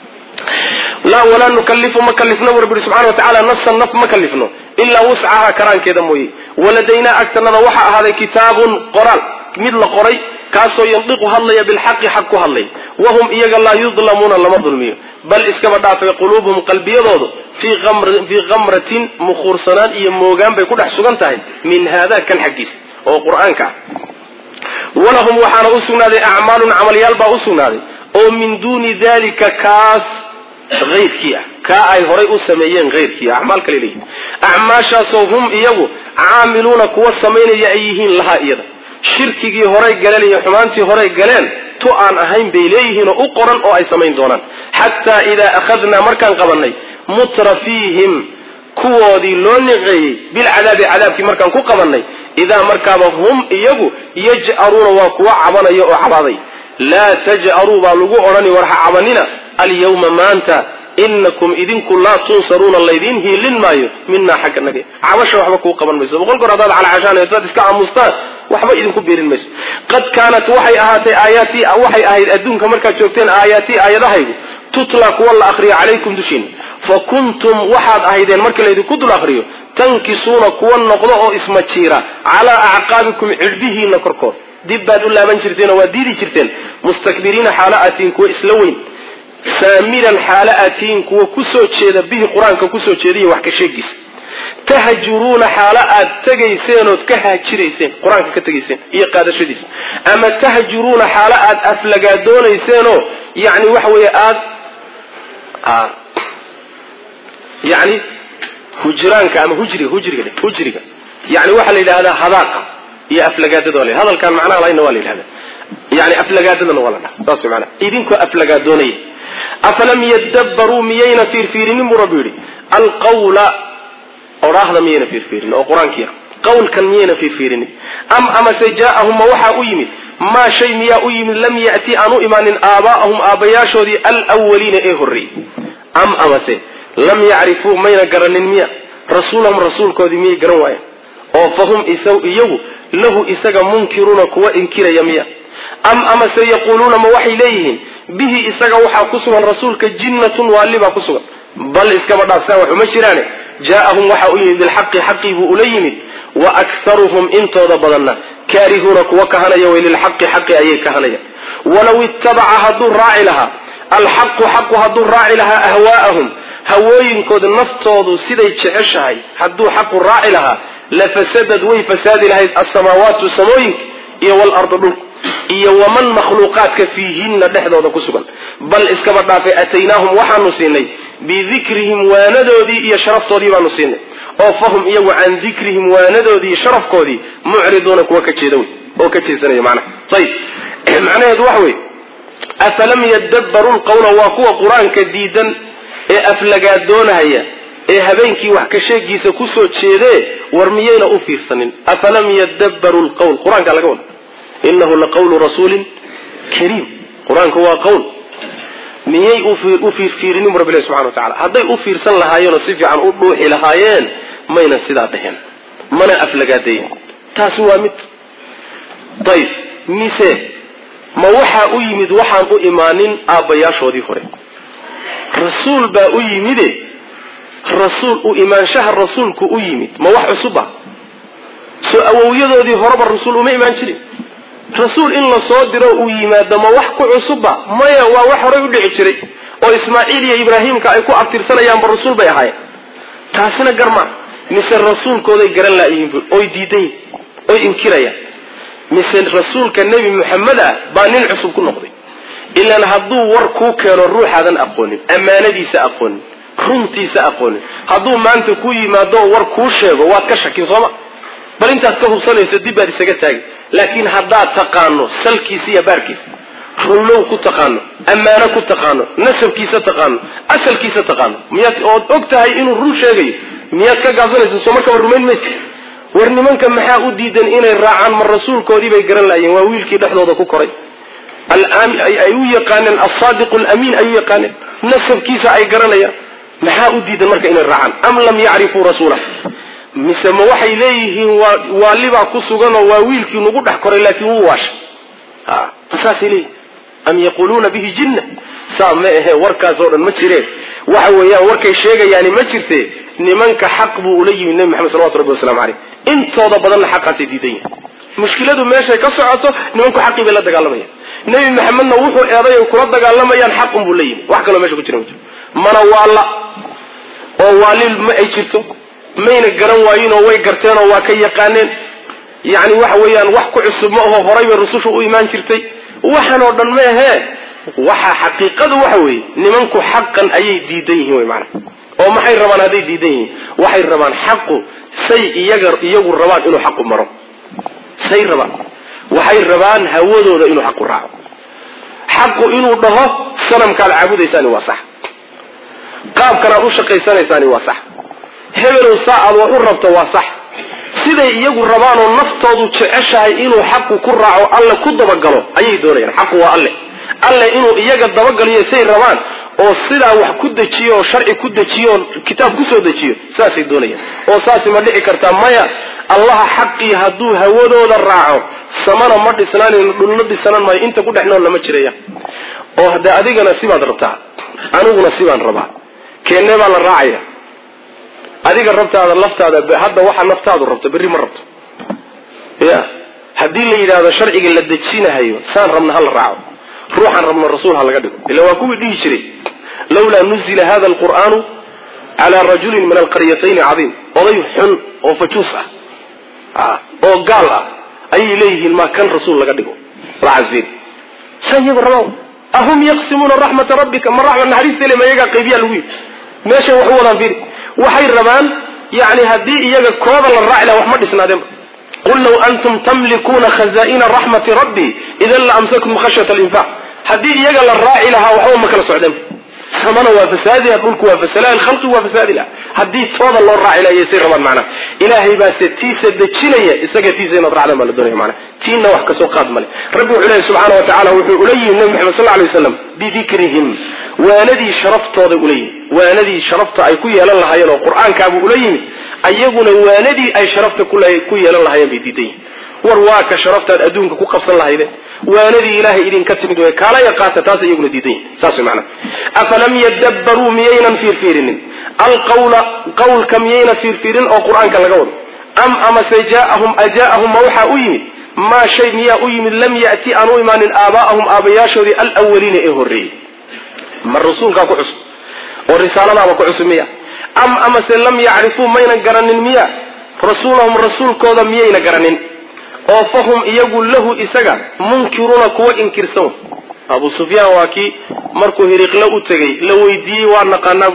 لا ولا نكلف مكلفنا ورب سبحانه وتعالى نفسا نف مكلفنا إلا وسعها كران كذا موي ولدينا أكترنا وحى هذا كتاب قرآن مثل قري كاسو ينطق هاللي بالحق حق هاللي وهم إيجا لا يظلمون لما ظلمية بل إسكبت في قلوبهم قلبي ضد في غمرة مخورسنان يموغان بيكون حسوغان تاين من هذا كان حقيس هو قرآن كا ولهم وحانا أسونا ذي أعمال عمليال با أسونا ذي ومن دون ذلك كاس غير كيا كأي هري أسميين غير كيا أعمال كليلين أعماشا صوهم إيجو عاملون قوة سمين يعيهين لها إيضا شركي هري قلالي حمانتي هري قلال تؤان أهين بإليهن أقرا أو أي سمين دونا حتى إذا أخذنا مركان قبلني مترفيهم كوادي لونغي بالعذاب عذاب كي مركان كو قبلني إذا مركابهم إيجو يجأرون وكوا عبانا يأو عباضي لا تجأروا بالغو أراني ورحا عبانينا اليوم ما أنت إنكم إذنكم لا تنصرون الذين هي للمايو منا حق النبي عوشا وحبكوا قبل ميسو وقل قرأ على عشان يتبادس كعام مستان وحبا إذنكم بير الميسو قد كانت وحي أهاتي آياتي أو وحي أهيد أدون كمركة شوكتين آياتي آياتي تطلق والله أخري عليكم دشين فكنتم وحد أهيدين مركة ليدي كدوا الأخريو تنكسون كوان نقضاء اسم التشيرة على أعقابكم عربه نكركور دباد الله من شرتين وديدي شرتين مستكبرين حالاتين كو إسلوين سامرا حالاتين كو كسو تشيدا به قرآن كسو تشيدي وحكا شيكيس تهجرون حالات تجيسين وتكهجريسين قرآن كتجيسين إيه قادة شديس أما تهجرون حالات أفلقادون يسينو يعني وحوي يعني هجران كأما هجري يعني وحل إلى هذا حذاقة هي أفلقادون هذا كان معناه لا ينوالي هذا يعني أفلقادون ولا تصل معنا إذنكو أفلقادوني أفلم يدبروا ميين فيرفيرين مربيري القول أراهض ميين فيرفيرين أو قرآن كيا قول كان ميين فيرفيرين أما سيجاءهم وحا أيمن ما شيء ميا أيمن لم يأتي أنو إيمان آباءهم آبياشو دي الأولين إيهري أما سي لم يعرفوا مين قرن ميا رسولهم رسول كودي ميا قرنوايا أو فهم إيو له إساق منكرون كوا إنكير يميا أما سيقولون ما وحي إليهم به إساق وحا كسوا رسولك جنة والبا كسوا بل إسكبر دافسان وحمشرانه جاءهم وحا أوليهم بالحق حقه أوليهم وأكثرهم انتو ضبضنا كارهونك وكهنيا وإلى الحق حق أي كهنيا ولو اتبع هدو الراعي لها الحق حق هدو الراعي لها أهواءهم هواين كود نفتوضو سيدي تشعشهاي هدو حق الراعي لها لفسدد وي فساد لها السماوات والسموين إيا والأرض دول إيا ومن مخلوقات فيهن دحدو دا كسبان بل اسكبر دافي أتيناهم وحانو سيني بذكرهم واندو دي إيا شرفتو دي بانو سيني أو فهم إيا وعن ذكرهم واندو دي شرفكو دي معرضونك وكتشيدوي وكتشيساني معنا طيب معنى يدوحوي أفلم يدبروا القول وقوة قرآن كديدا أفلقات دون هيا هبينكي وحكشيكيسا كسو تشيدي ورميين أفير سنين أفلم يدبروا القول قرآن قال لقول إنه لقول رسول كريم قرآن هو قول ميي أفير فيرين رب الله سبحانه وتعالى هذا أفير سن لهايين وصفي عن أروحي لهايين ما ينسيدا بهن منا أفلقاتين تاسوا مت طيب ميسي ما وحا أيمد وحا أيمانين آبياشو دي خوري رسول با أيمد رسول أيمان شهر رسول كو أيمد ما وحا صبا سو أوويضو دي هرب الرسول وما إيمان شري رسول إن الله صادر ويماد ما وحكو عصبة ما يوا وحري ودعي شري وإسماعيل يا إبراهيم كأيكو أكتر سنة يام بالرسول بيهاي تاسنا قرما مثل رسول كودي قرن لا ينبو أو ديدين أو إنكريا مثل رسول كالنبي محمد بانين عصب كل نقضي ilan hadduu war kuu keeno ruuxaadan aqoonin ammaanadiisa aqoonin runtiisa aqoonin hadduu maanta ku yimaado war kuu sheego waad ka shakin sooma bal intaad ka hubsanayso dib baad isaga taagi laakiin haddaad taqaano salkiisa iyo baarkiisa runlow ku taqaano ammaano ku taqaano nasabkiisa taqaano asalkiisa taqaano miyaad ood og tahay inuu run sheegayo miyaad ka gaabsanaysa soo markaba rumayn maysa war nimanka maxaa u diidan inay raacaan mar rasuulkoodii bay garan laayeen waa wiilkii dhexdooda ku koray ay u yaqaaneen as-saadiqu al-amiin ay u yaqaaneen nasabkiisa ay garanayaan maxaa u diidan marka inay raacaan am lam yacrifuu rasuulah mise ma waxay leeyihiin waa libaa ku sugan oo waa wiilkii nagu dhex koray laakiin wuu waashay tasaasay leeyihin am yaquluuna bihi jinna saa ma ahe warkaas oo dhan ma jireen waxa weeyaan warkay sheegayaani ma jirte nimanka xaq buu ula yimid nabi maxamed salawatu rabbi wasalaamu caleyh intooda badanna xaqaasay diidan yihin mushkiladu meeshay ka socoto nimanku xaqii bay la dagaalamayaan nabi maxamedna wuxuu eeday ay kula dagaalamayaan xaq unbuu la yimid wax kaloo meesha ku jira ma jiro mana waala oo waalil ma ay jirto mayna garan waayinoo way garteenoo waa ka yaqaaneen yani waxa weeyaan wax ku cusub ma aho horay bay rusushu u imaan jirtay waxan oo dhan ma ahee waxa xaqiiqadu waxa weeye nimanku xaqan ayay diidan yihiin way macna oo maxay rabaan hadday diidan yihiin waxay rabaan xaqu say iyagu rabaan inuu xaqu maro say rabaan waxay rabaan hawadooda inuu xaqu raaco xaqu inuu dhaho sanamkaad caabudaysaani waa sax qaabkanaad u shaqaysanaysaani waa sax hebelow saacaad wax u rabto waa sax siday iyagu rabaan oo naftoodu jeceshahay inuu xaqu ku raaco alle ku dabagalo ayay doonayaan xaqu waa alle inuu iyaga dabagaliyo say rabaan oo sidaa wax ku dejiyo oo sharci ku dejiyo oo kitaab ku soo dejiyo saasay doonayaan oo saasi ma dhici kartaa maya allaha xaqii hadduu hawadooda raaco samana ma dhisnaanayno dhulna dhisanan maayo inta ku dhex noolna ma jiraya oo hadda adigana sibaad rabtaa aniguna sibaan rabaa keennee baa la raacaya adiga rabtaada laftaada hadda waxa naftaadu rabto berri ma rabto ya haddii la yidhaahdo sharciga la dejinahayo saan rabna hala raaco ruuxan rabna rasuul ha laga dhigo ila waa kuwii dhihi jiray lawlaa nuzila hada alqur'aanu calaa rajulin min alqaryatayn cadiim oday xun oo fajuus oo gaal ayay leeyihiin maa kan rasuul laga dhigo racasbiin saa iyagu rabaa ahum yaqsimuuna raxmata rabbika ma raxma naxariista ile ma iyagaa qaybiyaa lagu yidhi meeshay wax u wadaan fiiri waxay rabaan yani haddii iyaga kooda la raaci laha wax ma dhisnaadeenba qul law antum tamlikuuna khaza'ina raxmati rabbi idan la amsakum khashyata alinfaq haddii iyaga la raaci lahaa waxba ma kala socdeen samana waa fasaadiha dhulku waa fasalaan khalqi waa fasaadila haddii tooda loo raaci lahayo say rabaan macnaha ilaahay baa se tiisa dejinaya isaga tiisa inaad raacdaan baa la doonaya macnaha tiina wax kasoo qaad male rabbi wuxuu leeyahy subxaana wa tacala wuxuu ula yimi nabi maxamed sal alay wasalam bidikrihim waanadii sharaftooda ula yimi waanadii sharafta ay ku yeelan lahaayeen oo qur-aankaabuu ula yimi ayaguna waanadii ay sharafta ku yeelan lahaayeen bay diidan yihin war waa ka sharaftaad adduunka ku qabsan lahayde waanadii ilaahay idinka timid way kaala yaqaata taas iyaguna diidan yihin saas way macnaha afalam yadabbaruu miyaynan fiirfiirinin alqawla qawlka miyayna fiirfiirin oo qur-aanka laga wado am amase jaa'ahum ma waxaa u yimid maa shay miyaa u yimid lam ya'ti aan u imaanin aabaa'ahum aabayaashoodii alawaliina ee horreeyey ma rasuulkaa ku cusub oo risaaladaaba ku cusub miya am amase lam yacrifuu maynan garanin miya rasuulahum rasuulkooda miyayna garanin oo fahum iyagu lahu isaga munkiruuna kuwa inkirsan abu sufyaan waa kii markuu hiriqle u tegey la weydiiyey waa naqaanaa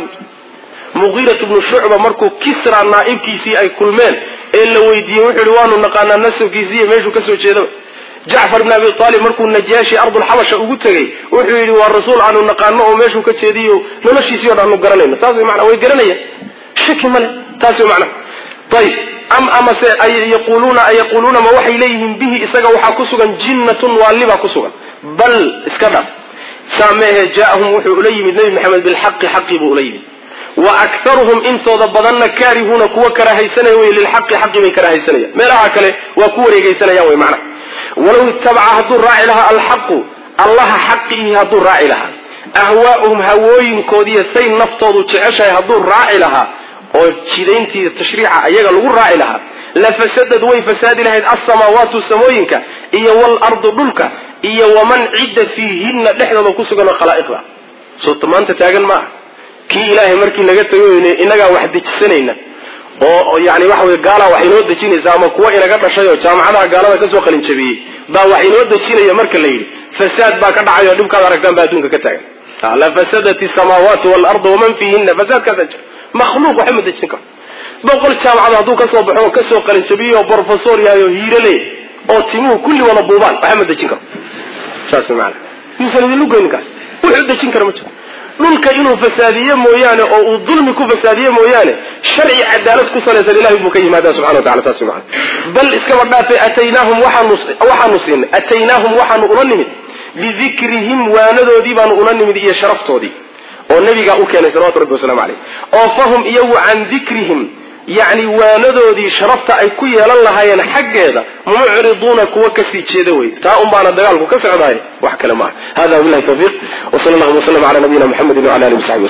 muqiirat ibnu shucba markuu kisra naa'ibkiisii ay kulmeen ee la weydiiyey wuxuu yihi waanu naqaanaa nasabkiisiiyo meeshuu kasoo jeedaba jacfar ibn abi aalib markuu najaashi ardulxabasha ugu tegey wuxuu yidhi waa rasuul aanu naqaano oo meeshuu ka jeediyo noloshiisii o dhan aanu garanayno saas way macnaa way garanayaan shaki male taas way macnaa ayib am amase ayaquuluuna ma waxay leeyihiin bihi isaga waxaa ku sugan jinnatun waalibaa ku sugan bal iska dhaf saameehe jaa'ahum wuxuu ula yimid nebi maxamed bilxaqi xaqii buu ula yimid wa aktaruhum intooda badanna kaarihuuna kuwa karahaysanaya wey lilxaqi xaqii bay karahaysanayaan meelaha kale waa ku wareegaysanayaan way macna walow itabaca hadduu raaci lahaa alxaqu allaha xaqii hadduu raaci lahaa ahwaa'uhum hawooyinkoodiiyo say naftoodu jeceshahay hadduu raaci lahaa oo jidayntii tashriica ayaga lagu raaci lahaa lafasadad way fasaadi lahayd alsamaawaatu samooyinka iyo waalardu dhulka iyo waman cidda fiihinna dhexdooda ku sugan oo khalaa'iqda soo maanta taagan maaha kii ilaahay markii naga tagoyne inagaa wax dejisanayna oo yani waxa wey gaalaa wax inoo dejinaysa ama kuwa inaga dhashay oo jaamacadaha gaalada kasoo qalin jabiyey baa wax inoo dejinaya marka la yidhi fasaad baa ka dhacayo dhibkaad aragtaan baa adduunka ka taagan la fasadati samaawaati waalardu waman fiihinna fasaadkaasaa jira makhluuq waxa ma dejin karo boqol jaamacad hadduu kasoo baxo oo kasoo qalinjabiyo oo professor yahay oo hiirale oo timuhu kulli wada buubaan waxa ma dejin karo saas macna yuusan idin lugoyn kaas wuxuu dejin karo ma jiro dhulka inuu fasaadiyo mooyaane oo uu dulmi ku fasaadiyo mooyaane sharci cadaalad ku salaysan ilaahay buu ka yimaadaa subxaanahu wa ta'ala taas macna bal iskaba dhaafay ataynahum waxaanu siinay ataynahum waxaanu ula nimid bidikrihim waanadoodii baanu ula nimid iyo sharaftoodii oo nabiga u keenay sallallahu alayhi wasallam oo fahum iyagu can dikrihim يعني waanadoodii sharafta ay ku yeelan lahaayeen xaggeeda mu'riduna kuwa ka sii jeeda way taa un baana dagaalku ka socday wax kale ma hada billahi tawfiq wa sallallahu alayhi wa sallam ala nabiyina muhammad wa ala alihi wa sahbihi